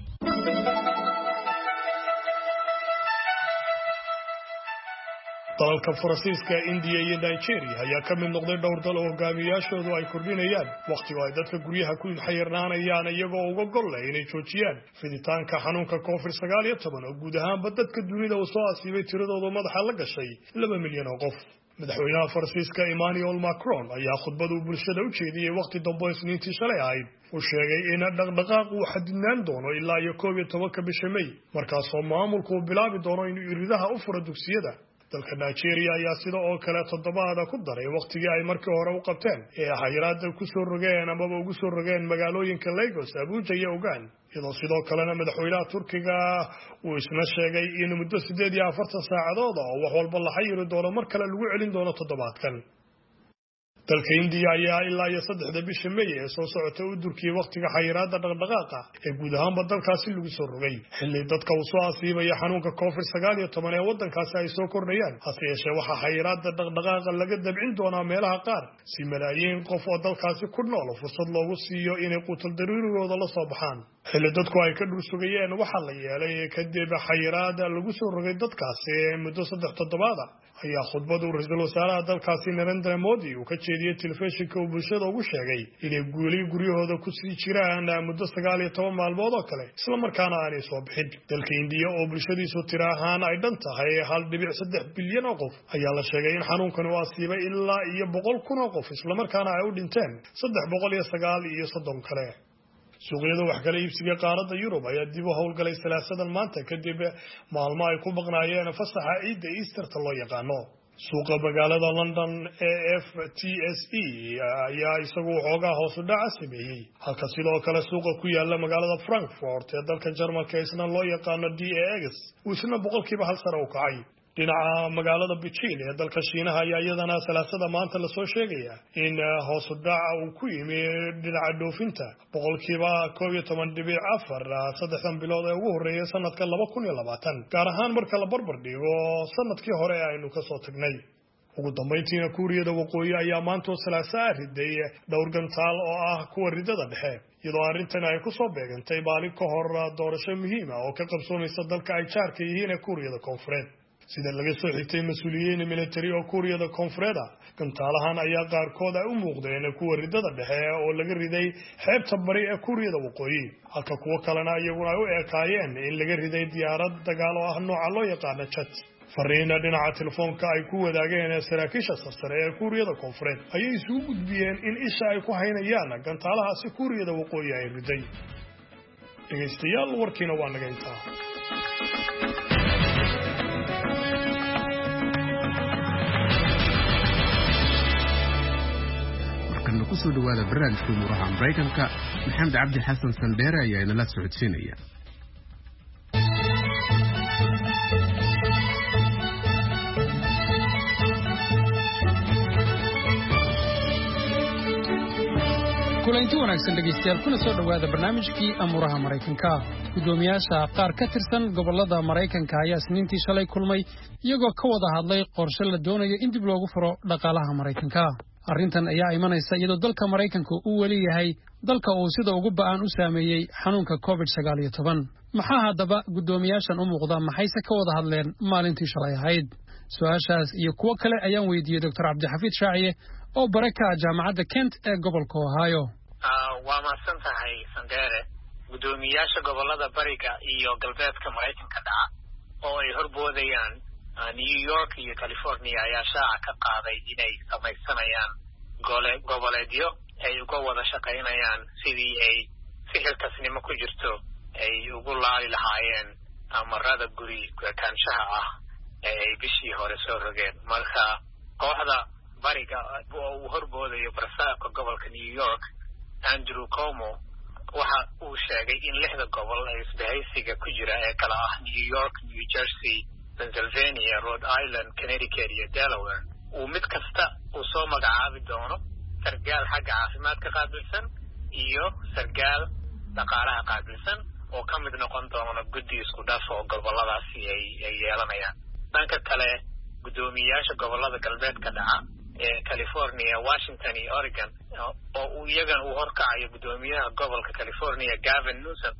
dalalka Faransiiska, India iyo Nigeria ayaa ka mid noqday dhowr dal oo hogaamiyaashoodu ay kordhinayaan waqtiga ay dadka guryaha ku xayirnaanayaan iyagoo uga gol leh inay joojiyaan fiditaanka xanuunka covid sagaal iyo toban oo guud ahaanba dadka dunida uu soo asiibay tiradooda madaxa la gashay laba milyan oo qof. madaxweynaha Faransiiska Emmanuel Macron ayaa khudbad uu bulshada u jeediyay waqti dambe Isniintii shalay ahayd uu sheegay in dhaqdhaqaaq uu xadidnaan doono ilaa iyo koob iyo tobanka bisha May markaas oo maamulku uu bilaabi doono inuu iridaha u furo dugsiyada. dalka Nigeria ayaa sidoo oo kale toddobaad ku daray waqtigii ay markii hore u qabteen ee hay'adaha ku soo rogeen ama ugu soo rogeen magaalooyinka Lagos, Abuja iyo Ogan. iyadoo sidoo kalena madaxweynaha Turkiga uu isna sheegay in muddo sideed iyo afartan saacadood oo wax walba la xayiri doono mar kale lagu celin doono toddobaadkan. dalka India ayaa ilaa iyo saddexda bisha May ee soo socotay u durkiyay waqtiga xayiraadda dhaqdhaqaaqa ee guud ahaanba dalkaasi lagu soo rogay xilli dadka uu soo asiibay xanuunka covid sagaal iyo toban ee wadankaasi ay soo kordhayaan. hase yeeshee waxaa xayiraadda dhaqdhaqaaqa laga dabcin doonaa meelaha qaar si malaayiin qof oo dalkaasi ku nool fursad loogu siiyo inay quutal daruurigooda la soo baxaan. xilli dadku ay ka dhul sugayeen waxaa la yeelay kadib xayiraadda lagu soo rogay dadkaasi muddo saddex toddobaad ah ayaa khudbadu ra'iisul wasaaraha dalkaasi Narendra Modi uu ka jeediyay telefishinka uu bulshada ugu sheegay inay guuli guryahooda ku sii jiraan muddo sagaal iyo toban maalmood oo kale isla markaana aanay soo bixin. dalka India oo bulshadiisu tiro ahaan ay dhan tahay hal dhibic saddex bilyan oo qof ayaa la sheegay in xanuunkan uu asiibay ilaa iyo boqol kun oo qof isla markaana ay u dhinteen saddex boqol iyo sagaal iyo soddon kale. suuqyada wax kala iibsiga qaaradda Yurub ayaa dib u howlgalay salaasadan maanta kadib maalmo ay ku baqnaayeen fasaxa ciidda Easter-ta loo yaqaano. suuqa magaalada London A F T S E ayaa isagu xoogaa hoos u dhac sameeyay halka sidoo kale suuqa ku yaala magaalada Frankfurt ee dalka Jarmalka isna loo yaqaano D A X uu isna boqolkiiba hal sare u kacay. dhinaca magaalada Beijing ee dalka Shiinaha ayaa iyadana salaasada maanta la soo sheegaya in hoos u dhac uu ku yimi dhinaca dhoofinta boqolkiiba koob iyo toban dhibic afar saddexdan bilood ee ugu horeeyay sanadka laba kun iyo labaatan gaar ahaan marka la barbar dhigo sanadkii hore aynu ka soo tagnay. ugu dambeyntiina Kuuriyada Waqooyi ayaa maanta salaasa riday dhowr gantaal oo ah kuwa ridada dhexe iyadoo arrintan ay ku soo beegantay maalin ka hor doorasho muhiim ah oo ka qabsoonaysa dalka ay jaarka yihiin ee Kuuriyada Koonfureed. sida laga soo xigtay mas'uuliyiin military oo Kuuriyada Koonfureed gantaalahan ayaa qaarkood ay u muuqdeen kuwa ridada dhexe oo laga riday xeebta bari ee Kuuriyada Waqooyi halka kuwa kalena iyaguna ay u eekaayeen in laga riday diyaarad dagaal oo ah nooca loo yaqaan jet. fariina dhinaca telefoonka ay ku wadaageen saraakiisha sarsare ee Kuuriyada Koonfureed ayay isugu gudbiyeen in isha ay ku haynayaan gantaalahaasi Kuuriyada Waqooyi ay riday. dhegeystayaal warkiina waa naga intaa. markana ku soo dhawaada barnaamijka Muraha Mareykanka Maxamed Cabdi Xasan Sandheere ayaa inala socodsiinaya. kulanti wanaagsan dhegeystayaal kuna soo dhawaada barnaamijkii Amuraha Mareykanka. gudoomiyaasha qaar ka tirsan gobolada Mareykanka ayaa Isniintii shalay kulmay iyagoo ka wada hadlay qorshe la doonayo in dib loogu furo dhaqaalaha Mareykanka. arrintan ayaa imanaysa iyadoo dalka Mareykanka uu weli yahay dalka uu sida ugu ba'an u saameeyay xanuunka covid sagaal iyo toban. maxaa haddaba gudoomiyaashan u muuqda maxayse ka wada hadleen maalintii shalay ahayd? su'aashaas iyo kuwo kale ayaan weydiiyey Doctor Cabdixafiid Shaaciye oo bare ka ah jaamacadda Kent ee gobolka Ohio. waa mahadsan tahay Sandheere. gudoomiyaasha gobolada bariga iyo galbeedka Mareykanka dhaca oo ay horboodayaan New York iyo California ayaa shaaca ka qaaday inay samaysanayaan gole goboleedyo ay uga wada shaqaynayaan sidii ay sixirkasnimo ku jirto ay ugu laali lahaayeen amarada guri kaanshaha ah ee ay bishii hore soo rogeen. marka kooxda bariga oo uu horboodayo barsaabka gobolka New York Andrew Cuomo waxa uu sheegay in lixda gobol ee isbahaysiga ku jira ee kala ah New York, New Jersey, Pennsylvania, Rhode Island, Connecticut iyo Delaware uu mid kasta uu soo magacaabi doono sargaal xagga caafimaadka qaabilsan iyo sargaal dhaqaalaha qaabilsan oo ka mid noqon doona guddi isku dhaf oo goboladaasi ay ay yeelanayaan. dhanka kale gudoomiyaasha gobolada galbeedka dhaca ee California, Washington iyo Oregon oo uu iyagan uu horkacayo gudoomiyaha gobolka California Gavin Newsom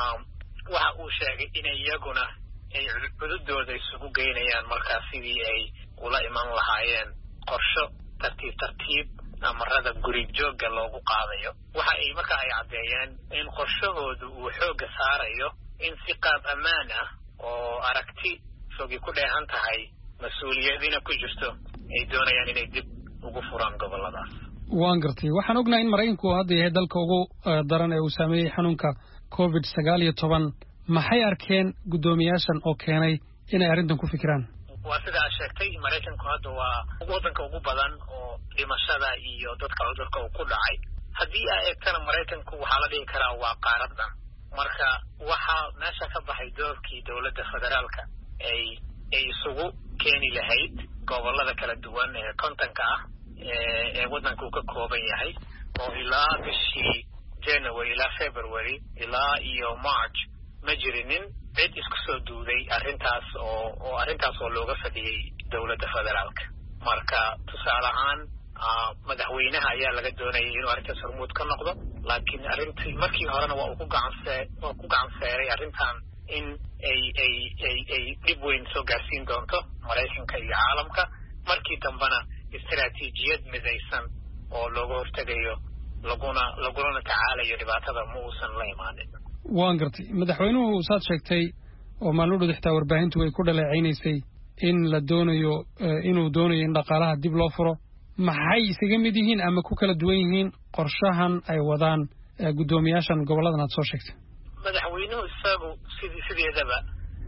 waxa uu sheegay in iyaguna ay cududooda isugu geynayaan markaa sidii ay ula iman lahaayeen qorsho tartiib tartiib amarada guri joogga loogu qaadayo. waxa ay markaa ay caddeeyeen in qorshahoodu uu xoogga saarayo in si qaab ammaan ah oo aragti fogi ku dheehan tahay mas-uuliyadina ku jirto ay doonayaan inay dib ugu furaan goboladaas. waan gartay. waxaan ognahay in Mareykanku hadda yahay dalka ugu daran ee uu saameeyay xanuunka covid sagaal iyo toban. maxay arkeen gudoomiyaashan oo keenay inay arrintan ku fikiraan? waa sida aad sheegtay Mareykanku hadda waa waddanka ugu badan oo dhimashada iyo dadka cudurka uu ku dhacay. haddii ay eegtana Mareykanku waxaa la dhihi karaa waa qaaradan. marka waxaa meesha ka baxay doorkii dowladda federaalka ay ay isugu keeni lahayd gobolada kala duwan ee kontonka ah ee waddanka uu ka kooban yahay oo ilaa bishii January ilaa February ilaa iyo March ma jirinin cid isku soo duuday arrintaas oo oo arrintaas oo looga fadhiyay dowladda federaalka. marka tusaale ahaan madaxweynaha ayaa laga doonayay inuu arrintaas hormuud ka noqdo laakiin arrintii markii horena waa uu ku gacansee waa ku gacanseeray arrintan in ay ay ay ay dib weyn soo gaarsiin doonto Mareykanka iyo caalamka. markii dambena istiraatiijiyad midaysan oo looga hortegayo laguna laguna tacaalayo dhibaatada ma uusan la imaanin. waan gartay. madaxweynuhu saad sheegtay oo maalmo dhow xitaa warbaahintu ay ku dhaleecaynaysay in la doonayo inuu doonayo in dhaqaalaha dib loo furo. maxay isaga mid yihiin ama ku kala duwan yihiin qorshahan ay wadaan gudoomiyaashan goboladan aad soo sheegtay? madaxweynuhu isagu sidii sideedaba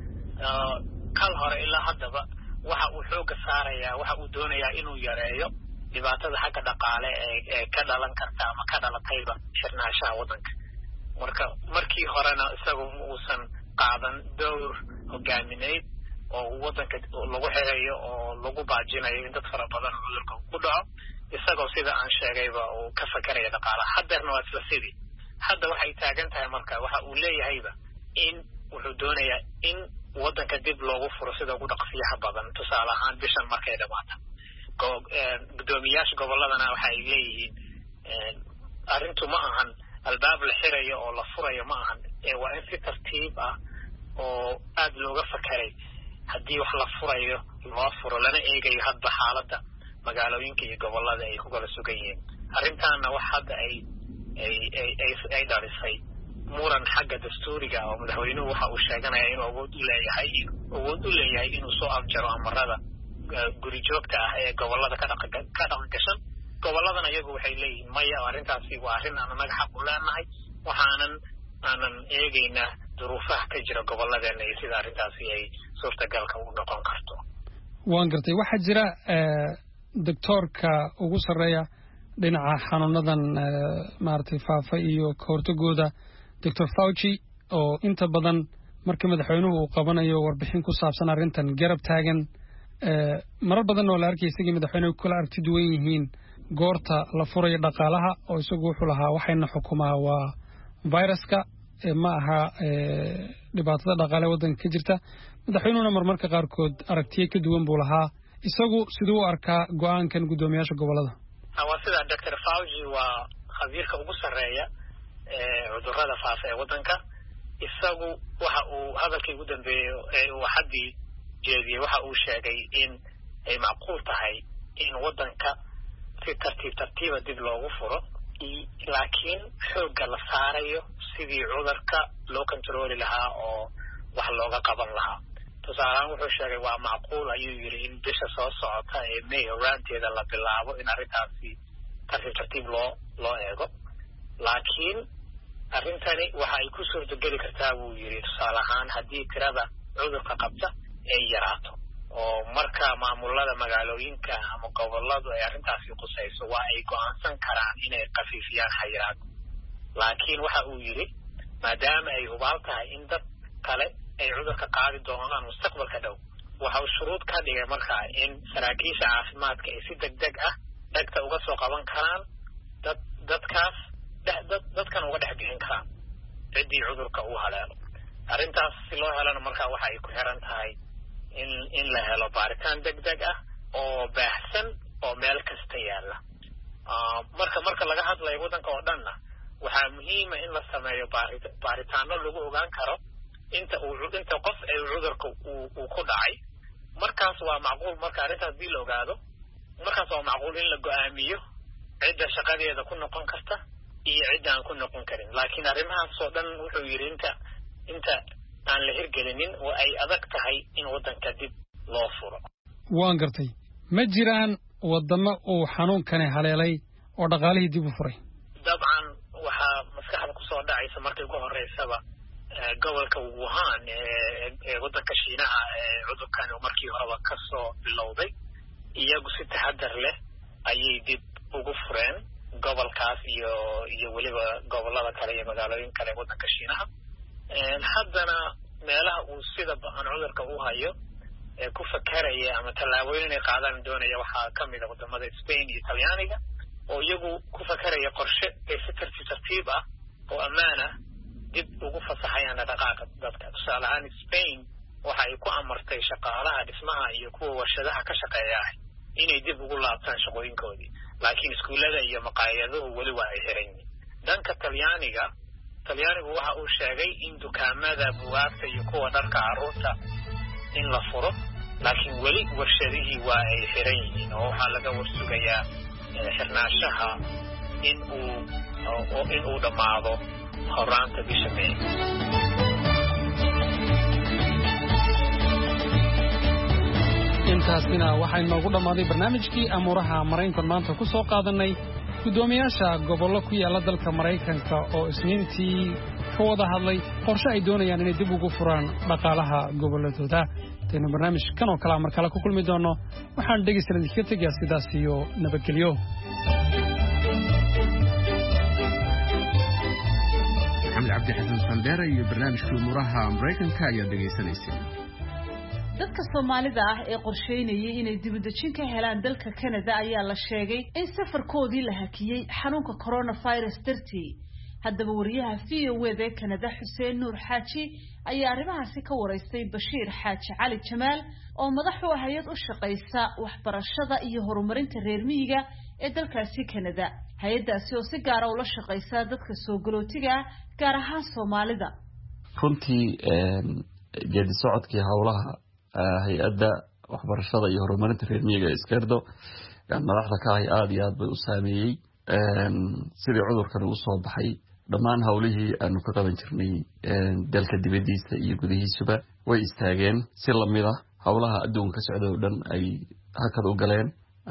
kal hore ilaa haddaba waxa uu xooga saarayaa waxa uu doonayaa inuu yareeyo dhibaatada xagga dhaqaale ee ka dhalan karta ama ka dhalatayba xirnaanshaha waddanka. marka markii horena isagu ma uusan qaadan dowr hogaamineed oo waddanka lagu xirayo oo lagu baajinayo in dad fara badan cudurka ku dhaco isagoo sida aan sheegayba uu ka fakaraya dhaqaalaha haddeerna waa isla sidii hadda waxay taagan tahay marka waxa uu leeyahayba in wuxuu doonayaa in waddanka dib loogu furo sida ugu dhaqsiyaha badan tusaale ahaan bishan markay dhamaato gudoomiyaasha gobolladana waxa ay leeyihiin arrintu ma ahan albaab la xirayo oo la furayo ma ahan waa in si tartiib ah oo aad looga fakaray haddii wax la furayo loo furo lana eegayo hadba xaaladda magaalooyinka iyo gobollada ay ku kala sugan yihiin arrintaana wax hadda ay ay ay ay dhalisay muran xagga dastuuriga oo madaxweynuhu waxa uu sheeganaya inuu awood u leeyahay awood u leeyahay inuu soo afjaro amarada guri joogta ah ee gobollada ka dhaqan ka dhaqan gashan gobolladana iyagu waxay leeyihiin maya arrintaasi waa arrin aan anaga xaq u leenahay waxaanan aanan eegaynaa duruufaha ka jira gobolladeena iyo sida arrintaasi ay suurtagalka u noqon karto waan gartay waxaa jira doctoorka ugu sarreeya dhinaca xanuunadan maaragtay faafa iyo ka hortagooda doctor Fauci oo inta badan marka madaxweynuhu uu qabanayo warbixin ku saabsan arrintan garab taagan marar badan oo la arkay isagii madaxweynuhu kula aragti duwan yihiin goorta la furayo dhaqaalaha oo isagu wuxuu lahaa waxayna xukumaa waa viruska ma aha dhibaatada dhaqaale waddanka ka jirta madaxweynuhuna marmarka qaarkood aragtiyo ka duwan buu lahaa isagu siduu u arkaa go'aankan guddoomiyaasha gobollada waa sida doctor Fauci waa khabiirka ugu sarreeya cudurrada faafa ee waddanka isagu waxa uu hadalkii ugu dambeeyey ee uu xaddii jeediyey waxa uu sheegay in ay macquul tahay in waddanka si tartiib tartiiba dib loogu furo laakiin xoogga la saarayo sidii cudurka loo kontarooli lahaa oo wax looga qaban lahaa tusaalehaan wuxuu sheegay waa macquul ayuu yidhi in bisha soo socota ee may horaanteeda la bilaabo in arrintaasi tartiib tartiib loo loo eego laakiin arrintani waxa ay ku suurtogeli kartaa buu yidhi tusaale ahaan haddii tirada cudurka qabta ay yaraato oo marka maamulada magaalooyinka ama gobolladu ay arrintaasi qusayso waa ay go'aansan karaan inay khafiifiyaan xayiraad laakiin waxa uu yidhi maadaama ay hubaal tahay in dad kale ay cudurka qaadi doonaan mustaqbalka dhow waxa uu shuruud ka dhigay markaa in saraakiisha caafimaadka ay si deg deg ah dhegta uga soo qaban karaan dad dadkaas dad dadkan uga dhex bixin karaan ciddii cudurka uu haleelo arrintaas si loo helana markaa waxa ay ku xiran tahay in in la helo baaritaan deg deg ah oo baahsan oo meel kasta yaalla marka marka laga hadlayo waddanka oo dhanna waxaa muhiima in la sameeyo baaritaano lagu ogaan karo inta uu inta qof ay cudurka uu uu ku dhacay markaas waa macquul marka arrintaas dii la ogaado markaas waa macquul in la go'aamiyo cidda shaqadeeda ku noqon karta iyo cidda aan ku noqon karin laakiin arrimahaas oo dhan wuxuu yidhi inta inta aan la hirgelinin oo ay adag tahay in waddanka dib loo furo waan gartay ma jiraan waddamo uu xanuunkani haleelay oo dhaqaalihii dib u furay dabcan waxaa maskaxda kusoo dhacaysa markii ugu horreysaba gobolka Wuhan ee waddanka Shiinaha ee cudurkan markii horeba ka soo bilowday iyagu si taxadar leh ayay dib ugu fureen gobolkaas iyo iyo weliba gobollada kale iyo magaalooyin kale waddanka Shiinaha haddana meelaha uu sida ba'an cudurka u hayo ee ku fakaraya ama tallaabooyin inay qaadaan doonaya waxaa ka mid ah wadamada Spain iyo Talyaaniga oo iyagu ku fakaraya qorshe ay si tartiib tartiib ah oo ammaan ah dib ugu fasaxayaan dhaqaaqa dadka tusaale ahaan Spain waxa ay ku amartay shaqaalaha dhismaha iyo kuwa warshadaha ka shaqeeya inay dib ugu laabtaan shaqooyinkoodii laakiin iskuulada iyo maqaayaduhu weli waa ay xiran yihiin dhanka Talyaaniga Talyaanigu waxa uu sheegay in dukaamada buugaagta iyo kuwa dharka carruurta in la furo laakiin weli warshadihii waa ay xiran yihiin oo waxaa laga warsugayaa xirnaanshaha in uu in uu dhammaado horaanta bisha May intaasina waxay noogu dhammaaday barnaamijkii amuuraha Maraykanka maanta ku soo qaadanay guddoomiyaasha gobollo ku yaala dalka Maraykanka oo isniintii ka wada hadlay qorshe ay doonayaan inay dib ugu furaan dhaqaalaha gobolladooda tayna barnaamij kan oo kale mar kale ku kulmi doono waxaan dhegeysan idinka tegayaa sidaas iyo nabadgelyo Maxamed Cabdi Xasan Sandera iyo barnaamijka amuuraha Maraykanka ayaa dhegeysanaysa dadka Soomaalida ah ee qorsheynayay inay dibadejin ka helaan dalka Canada ayaa la sheegay in safarkoodii la hakiyay xanuunka coronavirus dartii. haddaba wariyaha V O A ee Canada Xuseen Nuur Xaaji ayaa arrimahaasi ka wareystay Bashiir Xaaji Cali Jamaal oo madax u ah hay'ad u shaqeysa waxbarashada iyo horumarinta reer miyiga ee dalkaasi Canada. hay'adaasi oo si gaar ah ula shaqeysa dadka soo galootiga gaar ahaan Soomaalida. runtii geedi socodkii hawlaha hay'adda waxbarashada iyo horumarinta reer miyiga Iskeerdo madaxda ka ah aad iyo aad bay u saameeyay sidii cudurkan uu soo baxay dhammaan hawlihii aanu ka qaban jirnay dalka dibadiisa iyo gudihiisuba way istaageen si lamid ah hawlaha adduunka ka socda oo dhan ay hakad u galeen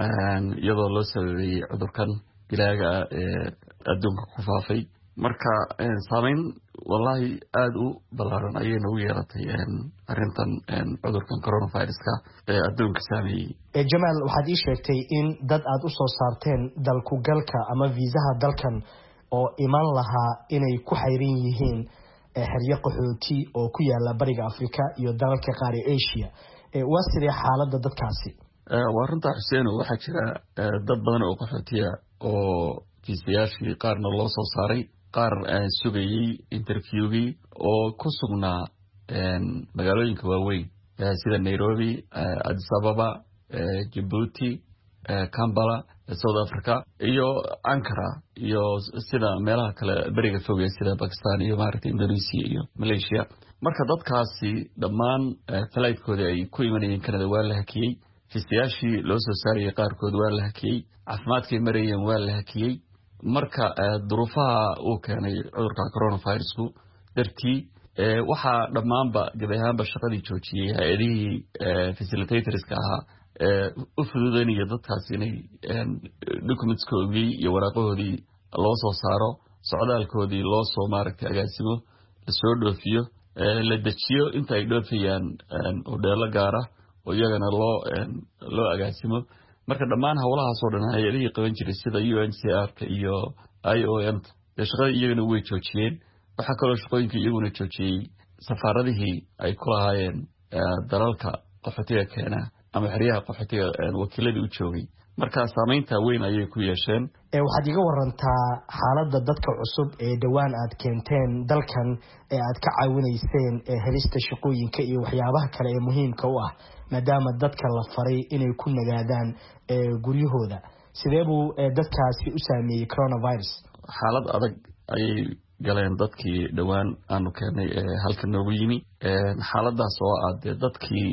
iyadoo loo sababeeyay cudurkan dilaaga ee adduunka ku faafay marka saameyn wallahi aad u balaaran ayay nagu yeelatay arrintan cudurkan coronavirus-ka ee adduunka saameeyay. Jamaal waxaad ii sheegtay in dad aad u soo saarteen dalku galka ama viisaha dalkan oo iman lahaa inay ku xayran yihiin xeryo qaxooti oo ku yaala bariga Afrika iyo dalalka qaar ee Asia. waa sidee xaaladda dadkaasi? waa runta Xuseen waxaa jira dad badan oo qaxootiya oo fiisayaashii qaarna loo soo saaray qaar sugayay interviewgii oo ku sugnaa magaalooyinka waaweyn sida Nairobi, Addis Ababa, Djibouti, Kampala, South Africa iyo Ankara iyo sida meelaha kale bariga fog sida Pakistan iyo maaragtay Indonesia iyo Malaysia. marka dadkaasi dhammaan flightkoodi ay ku imanayeen Canada waa la hakiyay, fiisayaashii loo soo saarayay qaarkood waa la hakiyay, caafimaadkii marayeen waa la hakiyay. marka duruufaha uu keenay cudurka coronavirus-ku dartii waxaa dhammaanba gabayaanba shaqadii joojiyay hay'adihii facilitatorska ahaa u fududeynaya dadkaasi inay documentskoodii iyo waraaqahoodii loo soo saaro, socdaalkoodii loo soo maaragtay agaasimo, la soo dhoofiyo, la dejiyo inta ay dhoofayaan hodheelo gaara oo iyagana loo loo agaasimo. marka dhammaan hawlahaas oo dhan hay'adihii qaban jiray sida U N H C R iyo I O M shaqada iyagana way joojiyeen. waxaa kaloo shaqooyinka iyaguna joojiyey safaaradihii ay ku lahaayeen dalalka qaxootiga keena ama xeryaha qaxootiga wakiiladii u joogay. marka saameynta weyn ayay ku yeesheen. waxaad iga warantaa xaaladda dadka cusub ee dhawaan aad keenteen dalkan ee aad ka caawinayseen helista shaqooyinka iyo waxyaabaha kale ee muhiimka u ah maadaama dadka la faray inay ku nagaadaan guryahooda. sidee buu dadkaasi u saameeyey coronavirus? xaalad adag ayay galeen dadkii dhawaan aanu keenay halka noogu yimi. xaaladaas oo ah dadkii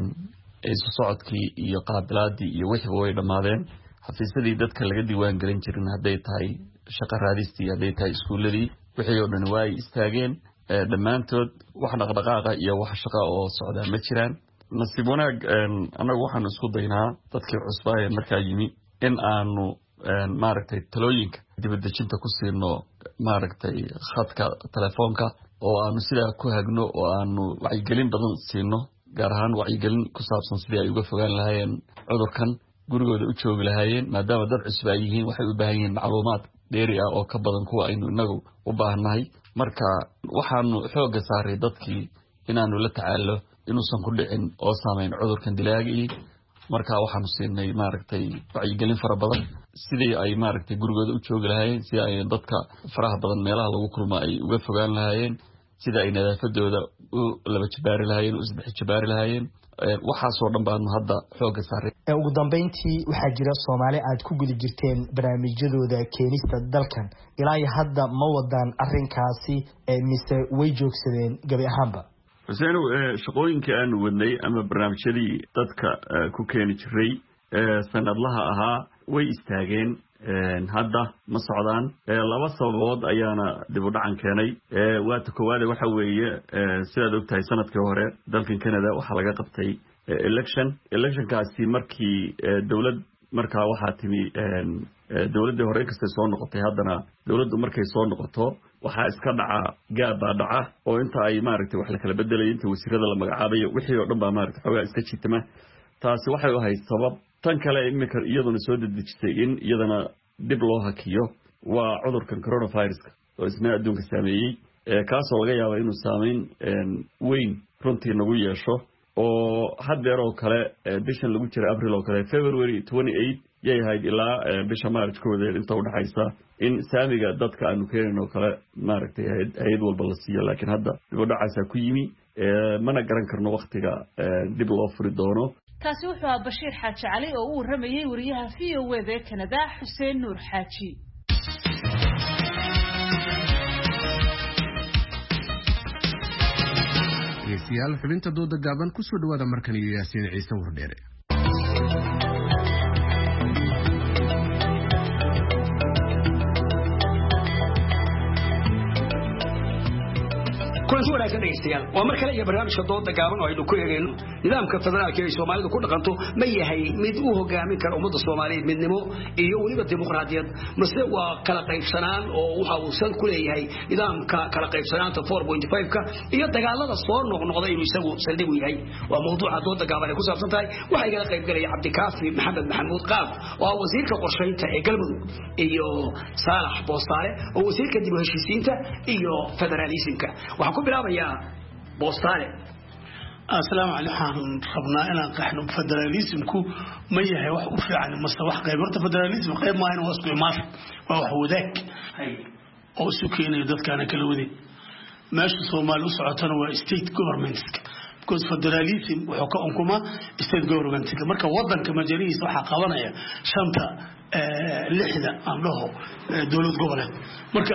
isu socodkii iyo qaabilaadii iyo wixii way dhamaadeen. xafiisadii dadka laga diiwaan gelin jirin hadday tahay shaqo raadistii, hadday tahay iskuuladii, wixii oo dhan waa ay istaageen dhammaantood. wax dhaqdhaqaaqa iyo wax shaqo oo socda ma jiraan. nasiib wanaag annagu waxaanu isku daynaa dadkii cusbaa ee markaa yimi in aanu maaragtay talooyinka dibadejinta ku siino maaragtay khadka telefoonka oo aanu sidaa ku hagno oo aanu wacyigelin badan siino, gaar ahaan wacyigelin ku saabsan sidii ay uga fogaan lahaayeen cudurkan, gurigooda u joogi lahaayeen. maadaama dad cusub ay yihiin waxay u baahan yihiin macluumaad dheeri ah oo ka badan kuwa aynu inagu u baahannahay. marka waxaanu xoogga saaray dadkii inaanu la tacaalo inuusan ku dhicin oo saameyn cudurkan dilaagii. marka waxaanu siinay maaragtay wacyigelin fara badan sidii ay maaragtay gurigooda u joogi lahaayeen, sidii ay dadka faraha badan meelaha lagu kulmo ay uga fogaan lahaayeen, sidii ay nadaafadooda u laba jabaari lahaayeen, u saddex jabaari lahaayeen. waxaasoo dhan baanu hadda xoogga saaray. ugu dambeyntii waxaa jira Soomaali aad ku gudi jirteen barnaamijyadooda keenista dalkan, ilaa hadda ma wadaan arrinkaasi mise way joogsadeen gabi ahaanba? Xuseen shaqooyinkii aanu wadnay ama barnaamijyadii dadka ku keeni jiray sanadlaha ahaa way istaageen, hadda ma socdaan. laba sababood ayaana dib u dhacan keenay. waata koowaad waxa weeye sidaad ogtahay sanadkii hore dalkan Canada waxaa laga qabtay election. electionkaasi markii dowlad markaa waxaa timi dowladdii hore kastay soo noqotay, haddana dowladdu markay soo noqoto waxaa iska dhaca gaab baa dhaca oo inta ay maaragtay wax la kala bedelay, inta wasiirada la magacaabayo wixii oo dhan baa maaragtay xoogaa iska jitama. taasi waxay u ahayd sabab. tan kale imika iyaduna soo dedejisay in iyadana dib loo hakiyo waa cudurkan coronavirus-ka oo isna adduunka saameeyey, kaasoo laga yaaba inuu saameyn weyn runtii nagu yeesho oo haddeer oo kale bishan lagu jiray April oo kale February twenty-eighth yay ahayd ilaa bisha March koodeed inta u dhaxaysa in saamiga dadka aanu keenayno kale maaragtay hay'ad walba la siiyo laakiin hadda dib u dhacaasa ku yimi mana garan karno waqtiga dib loo furi doono. kaasi wuxuu ahaa Bashiir Xaaji Cali oo uu ramayay wariyaha V O A ee Canada Xuseen Nuur Xaaji. Yaasiyaal xubinta dooda gaaban ku soo dhawaada markan iyo Yaasiin Ciise Wardheere. kulanti wanaagsan dhegeystayaal waa mar kale iyo barnaamijka dooda gaaban oo aynu ku eegayno nidaamka federaalka ee Soomaalidu ku dhaqanto ma yahay mid uu hogaamin karo ummadda Soomaaliyeed midnimo iyo waliba dimuqraadiyad mase waa kala qaybsanaan oo waxa uu san ku leeyahay nidaamka kala qaybsanaanta four point five ka iyo dagaalada soo noqnoqday inuu isagu saldhig u yahay waa mowduuca dooda gaaban ee ku saabsan tahay waxa ay kala qayb galaya Cabdikaafi Maxamed Maxamuud Qaaf oo wasiirka qorsheynta ee Galmudug iyo Saalax Boosaare oo wasiirka dib u heshiisiinta iyo federalismka waxa ku bilaabaya Boosaare. السلام عليكم ربنا أنا قحن فدراليزم كو ما يهي وح وفي عن مستوى قيب رت فدراليزم قيب ما أنا وصل مار وهو ذاك أو سكين يدك أنا كلودي ماشي صومال وسعتنا وستيت جوفرمنتس كوز فدراليزم وحكامكما ستيت جوفرمنتس مركا وضن كمجاليس وحقابنا يا شنطة لحدة أمره دولة قبلة مركا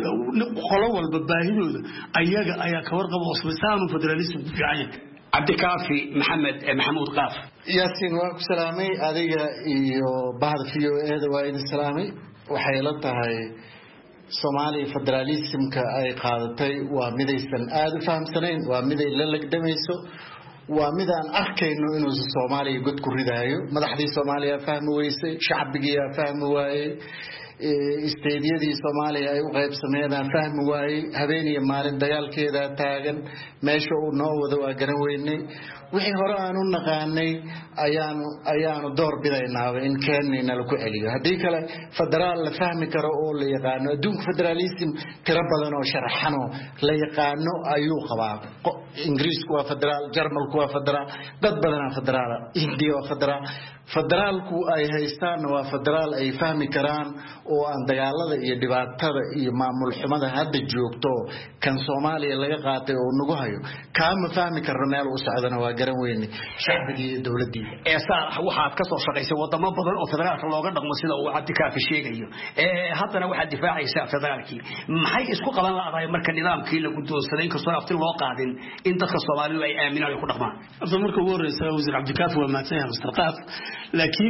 خلوا البباهين أياك أياك ورقة وصلتان فدراليزم في عين. Cabdikaafi Maxamed Maxamuud Qaaf. Yaasiin waa ku salaamay adiga iyo bahda V O A da waa idin salaamay waxay la tahay Soomaali federalismka ay qaadatay waa midaysan aad u fahamsanayn waa miday la lagdamayso waa mid aan arkayno inuu Soomaaliya god ku ridaayo madaxdii Soomaaliya fahmi weysay shacbiga fahmi waayay isteediyadii Soomaaliya ay u qaybsameeyaan fahmi waayay habeen iyo maalin dagaalkeeda taagan meesha uu noo wado waa garan weynay wixii hore aan u naqaanay ayaan ayaan door bidaynaa in keenina lagu celiyo hadii kale federaal la fahmi karo oo la yaqaano adduunka federalism tira badan oo sharaxano la yaqaano ayuu qabaa Ingiriisku waa federaal Jarmalku waa federaal dad badan federaal Hindiya waa federaal federaalku ay haystaan waa federaal ay fahmi karaan oo aan dagaalada iyo dhibaatada iyo maamul xumada hadda joogto kan Soomaaliya laga qaatay oo nagu hayo kaama fahmi karno meel u socdana waa garan weynay shacbiga iyo dawladda ee saar waxaad ka soo shaqaysay wadamo badan oo federaalka looga dhaqmo sida uu Cabdikaafi sheegayo ee haddana waxaad difaacaysaa federaalkii maxay isku qaban lahayd marka nidaamkii lagu doonsaday in kastoo afti loo qaadin in dadka Soomaalidu ay aaminaan ay ku dhaqmaan after marka ugu horeysa wasiir Cabdikaafi waa maadsan Mister Qaaf laakiin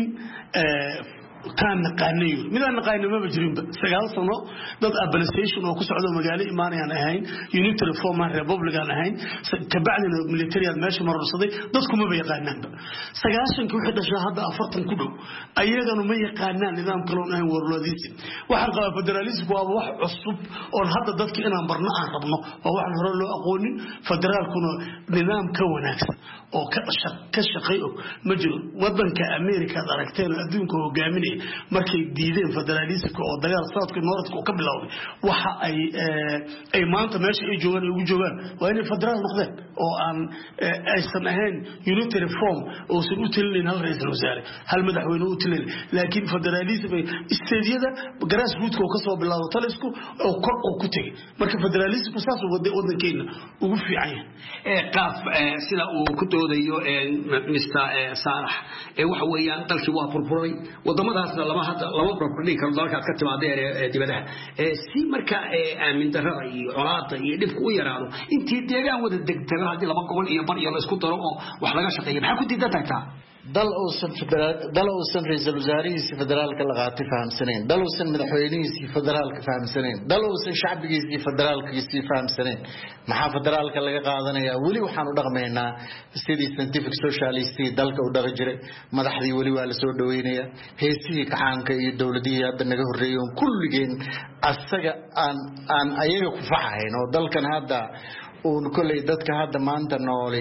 كان نقانيو ماذا نقانيو ما بجرين سجال صنو ضد أبليستيشن وكسعودو مجالي إيماني أنا هين يونيت ريفورم ريبوبليك أنا هين كبعدين الميليتريال ماشي مرة صدي ضدكم ما بيقاننا سجالشن كل حد شاهد أفرطن كله أيضا ما يقاننا نظام كلون هين ورلوديسي واحد قال فدراليز بوا واحد عصب أو هذا ضدك أنا برنا عرضنا وواحد هرلو أقولني فدرال كنا نظام كوناكس أو كشق كشقيء مجرد وضن كأمريكا دركتين أدونك وجامني markay diideen federalismka oo dagaal saadka Noordka ka bilowday waxa ay ay maanta meesha ay joogan ugu joogan waa inay federaal noqdeen oo aan aysan ahayn unitary form oo soo u tilin hal ra'iisul wasaare hal madaxweyne u tilin laakiin federalism isteediyada grassroots oo ka soo bilowday talisku oo kor oo ku tagay marka federalismku saas uu wadankeena ugu fiican yahay ee qaaf sida uu ku doodayo Mister Saalax ee waxa weeyaan dalkii waa burburay wadamada lama hada lama properly kan dalka ka timaadeen dibadaha ee si marka aamin darada iyo colaada iyo dhibku u yaraado intii deegaan wada degtay hadii laba gobol iyo bar iyo la isku daro oo wax laga shaqeeyo maxaa ku diidan tagtaa dal oo san federaal dal oo san ra'iisul wasaarihiisa federaalka la qaatay fahamsaneen dal oo san madaxweynihiisa federaalka fahamsaneen dal oo san shacbigiisa federaalkiisa fahamsaneen maxaa federaalka laga qaadanaya wali waxaan u dhaqmaynaa sidii scientific socialist dalka u dhaqi jiray madaxdii wali waa la soo dhaweynaya heesii kacaanka iyo dawladii hadda naga horeeyeen kulligeen asaga aan aan ayaga ku facayn oo dalkan hadda oo kulay dadka hadda maanta noolay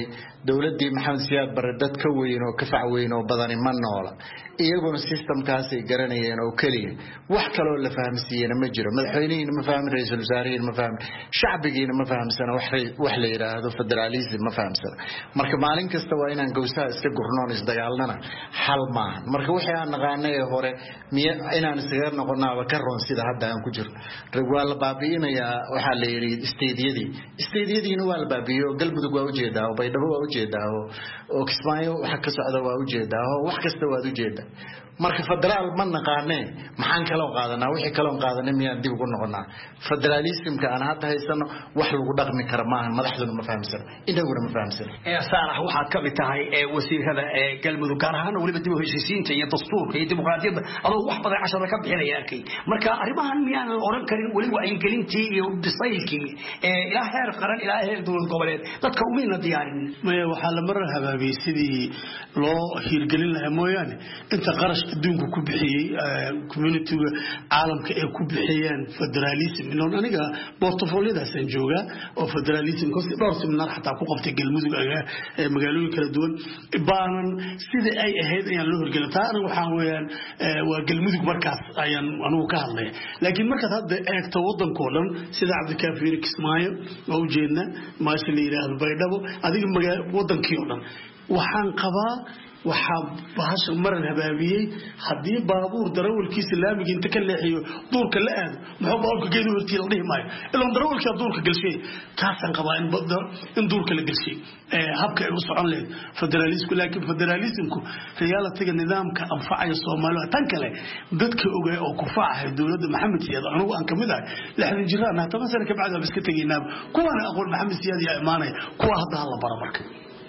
dowladdii maxamed siyaad barre dad ka weyn oo ka fac weyn oo badani ma noola iyaguna systemkaasay garanayeen oo keliya wax kaloo la fahamsiiyena ma jiro madaxweynihiina ma fahmin ra-iisul wasaarihiina ma fahmin shacbigiina ma fahamsana wax la yidhaahdo federalism ma fahamsana marka maalin kasta waa inaan gowsaha iska gurnoon isdagaalnana xal maahan marka wixii aan naqaanay ee hore miya inaan isaga noqonaaba ka roon sida hadda aan ku jirno waa la baabi'inayaa waxaa la yidhi isteediyadii isteediyadiina waa la baabi'iyey oo galmudug waa ujeedaa oo baydhabo waa ujeedaa oo kismaayo waxa ka socda waa ujeedaa oo wax kasta waad ujeedaa marka federaal ma naqaanee maxaan kaloo qaadanaa wixii kaloo qaadanay miyaan dib ugu noqonaa federalismka aan hadda haysano wax lagu dhaqmi kara maahan madaxduna ma fahamsana inaguna ma fahamsana ee saarax waxaad ka mid tahay ee wasiirada ee galmudug gaar ahaan waliba dib u heshiisiinta iyo dastuurka iyo dimuqraadiyadda adoo wax badan cashar ka bixinaya arkay marka arrimahan miyaan oran karin wali waa ingelintii iyo bisaylkii ee ilaa heer qaran ilaa heer dowlad goboleed dadka umina diyaarin ma waxa la mar habaabay sidii loo hirgelin lahaa mooyaan inta qarash adduunku ku bixiyay community-ga caalamka ee ku bixiyeen federalism inoo aniga portfolio-daasaan joogaa oo federalism kosi dhowr seminar xataa ku qabtay galmudug ee magaalooyin kala duwan baanan sida ay ahayd ayaan loo hirgelin taa aniga waxaan weeyaan waa galmudug markaas ayaan anigu ka hadlaya laakiin markaad hadda eegto waddankoo dhan sida cabdikaafiir kismaayo waa ujeedna maasha la yidhaahdo baydhabo adiga waddankii oo dhan waxaan qabaa waxaa bahasha maran habaabiyey haddii baabuur darawalkiisa laamiga inta ka leexiyo duurka la aado muxuu baabuurka geedu hortii la dhihi maayo ilaan darawalkaa duurka galshay taasaan qabaa in duurka la galshay habka ay u socon lahayd federalismku laakiin federalismku realitiga nidaamka anfacaya soomaaliya tan kale dadka ogaa oo ku faacahay dowladda maxamed siyaad anigu aan kamid ahay lixdan jiraan toban sano ka bacdi iska tegaynaa kuwana aqoon maxamed siyaad yaa imaanaya kuwa hadda hala bara marka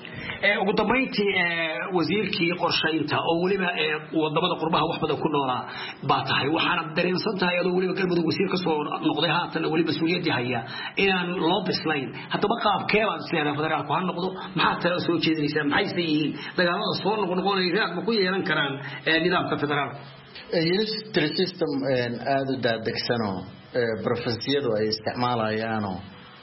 ugu dambeyntii wasiirkii qorshaynta oo waliba wadamada qurbaha wax badan ku noolaa baa tahay waxaana dareensan tahay adoo waliba galmudug wasiir ka soo noqday haatan waliba mas-uuliyadii haya inaan loo bislayn haddaba qaabkee baad isleedahay federaalku ha noqdo maxaad tala soo jeedinaysaa maxayse yihiin dagaalada soo noqnoqonaya raad ma ku yeelan karaan nidaamka federaalka unitary system aada u daadegsanoo profesiyadu ay isticmaalayaanoo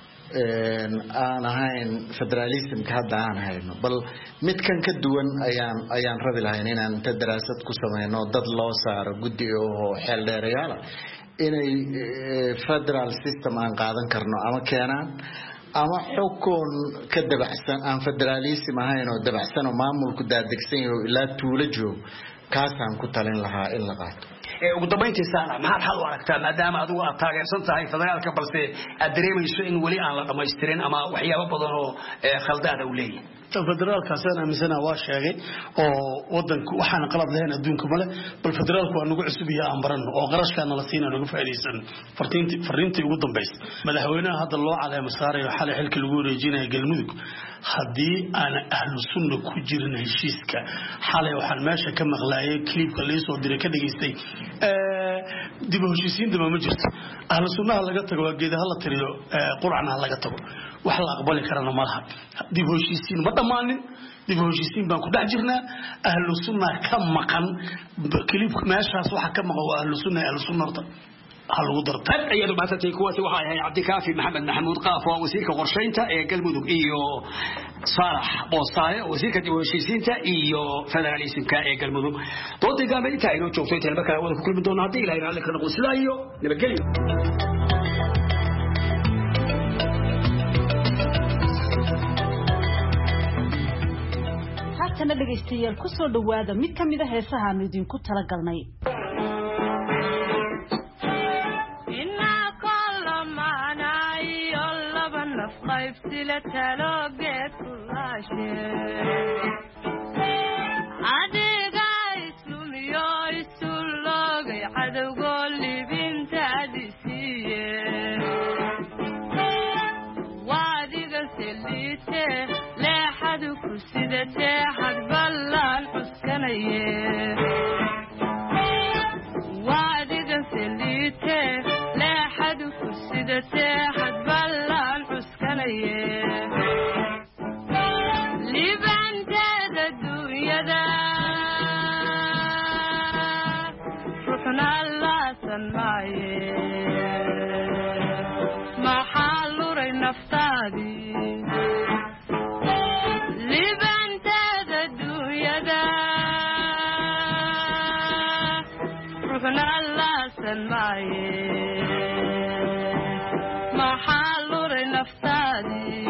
aan ahayn federalismka hadda aan hayno bal midkan ka duwan ayaan ayaan rabi lahayn inaan inta daraasad ku sameyno dad loo saaro guddi oo xeel dheerayaala inay federal system aan qaadan karno ama keenaan ama xukun ka dabacsan aan federalism ahayn oo dabacsan oo maamulku daadegsan yahay ilaa tuulo joog kaasaan ku talin lahaa in la qaato ugu dambeyntii saana maxaad xal u aragtaa maadaama adigu aad taageersan tahay federaalka balse aad dareemayso in weli aan la dhamaystirin ama waxyaabo badan oo khaldaada u leeyahay federaalkaasaan aaminsana waa sheegay oo wadanku waxaan qalad lahayn adduunka male bal federaalku waa nagu cusub iyo aan baranno oo qarashkaana la siina nagu faa'iidaysan fartiintii fariintii ugu dambeysay madaxweynaha hadda loo caleemo saarayo xalay xilka lagu wareejinayo galmudug haddii aan ahlu sunna ku jirin heshiiska xalay waxaan meesha ka maqlaayay clipka laysoo diray ka dhageystay dib u heshiisiinta ma jirto ahlu sunnaha laga tago waa geedaha la tiriyo qurcanaha laga tago wax la aqbali karana malaha dib u heshiisiin ma dhammaanin dib u heshiisiin baan ku dhex jirnaa ahlu sunna ka maqan clipka meeshaas waxa ka maqan waa ahlu sunna ahlu sunna horta halgu dartay ayadu baatay kuwaasi waxa ay Cabdikaafi Maxamed Maxamuud Qaaf oo wasiirka qorsheynta ee galmudug iyo Saarax Boosaale wasiirka dib u heshiisiinta iyo federalismka ee galmudug doodii gaabinta ay noo joogtay talaba kala wada ku kulmi doona hadii ilaahay raalli ka noqdo sidaa iyo nabadgelyo haatana dhageystayaal ku soo dhawaada mid ka mid ah heesaha aan idinku tala galnay adiga islumiyo isulogay cadowgo libintaadi siiye waadiga seliite leexadu ku sidate hadballaan cuskanaye waadiga seliite leexadu ku sidate hadballaan cuskanaye maxaa luray naftaadii ruuxna laasan maaye maxaa luray naftaadii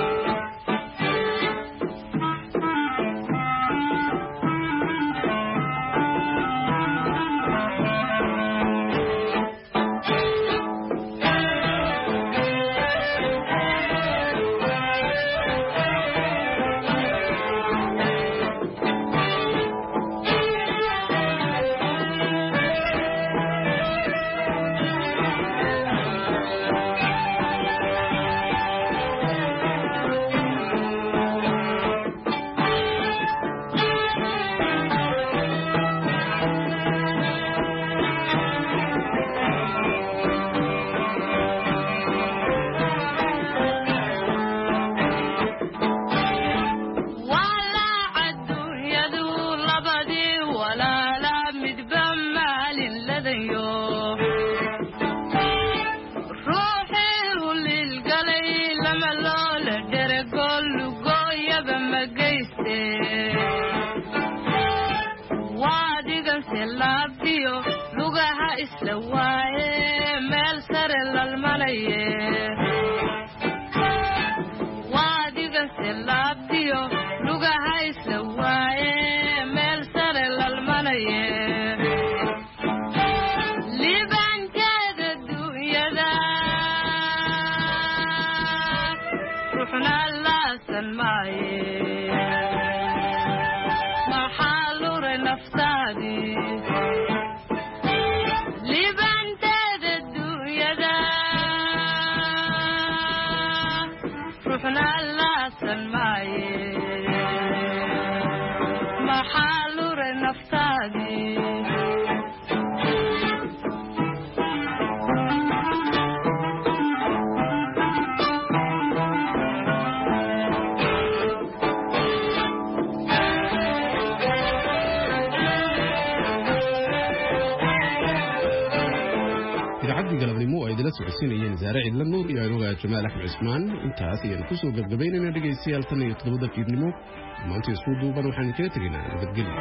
nuur iyo anuga Jamaal Axmed Ismaan intaas ayaan ku soo gabagabaynayna dhageystayaal tan iyo todoba fiidnimo maanta isku duuban waxaan kaga tagnaa nabadgelyo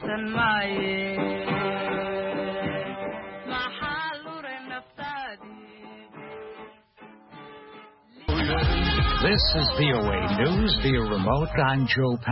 laasan maaye maxaa luray naftaadii. This is V O A News via remote. I'm Joe Powell.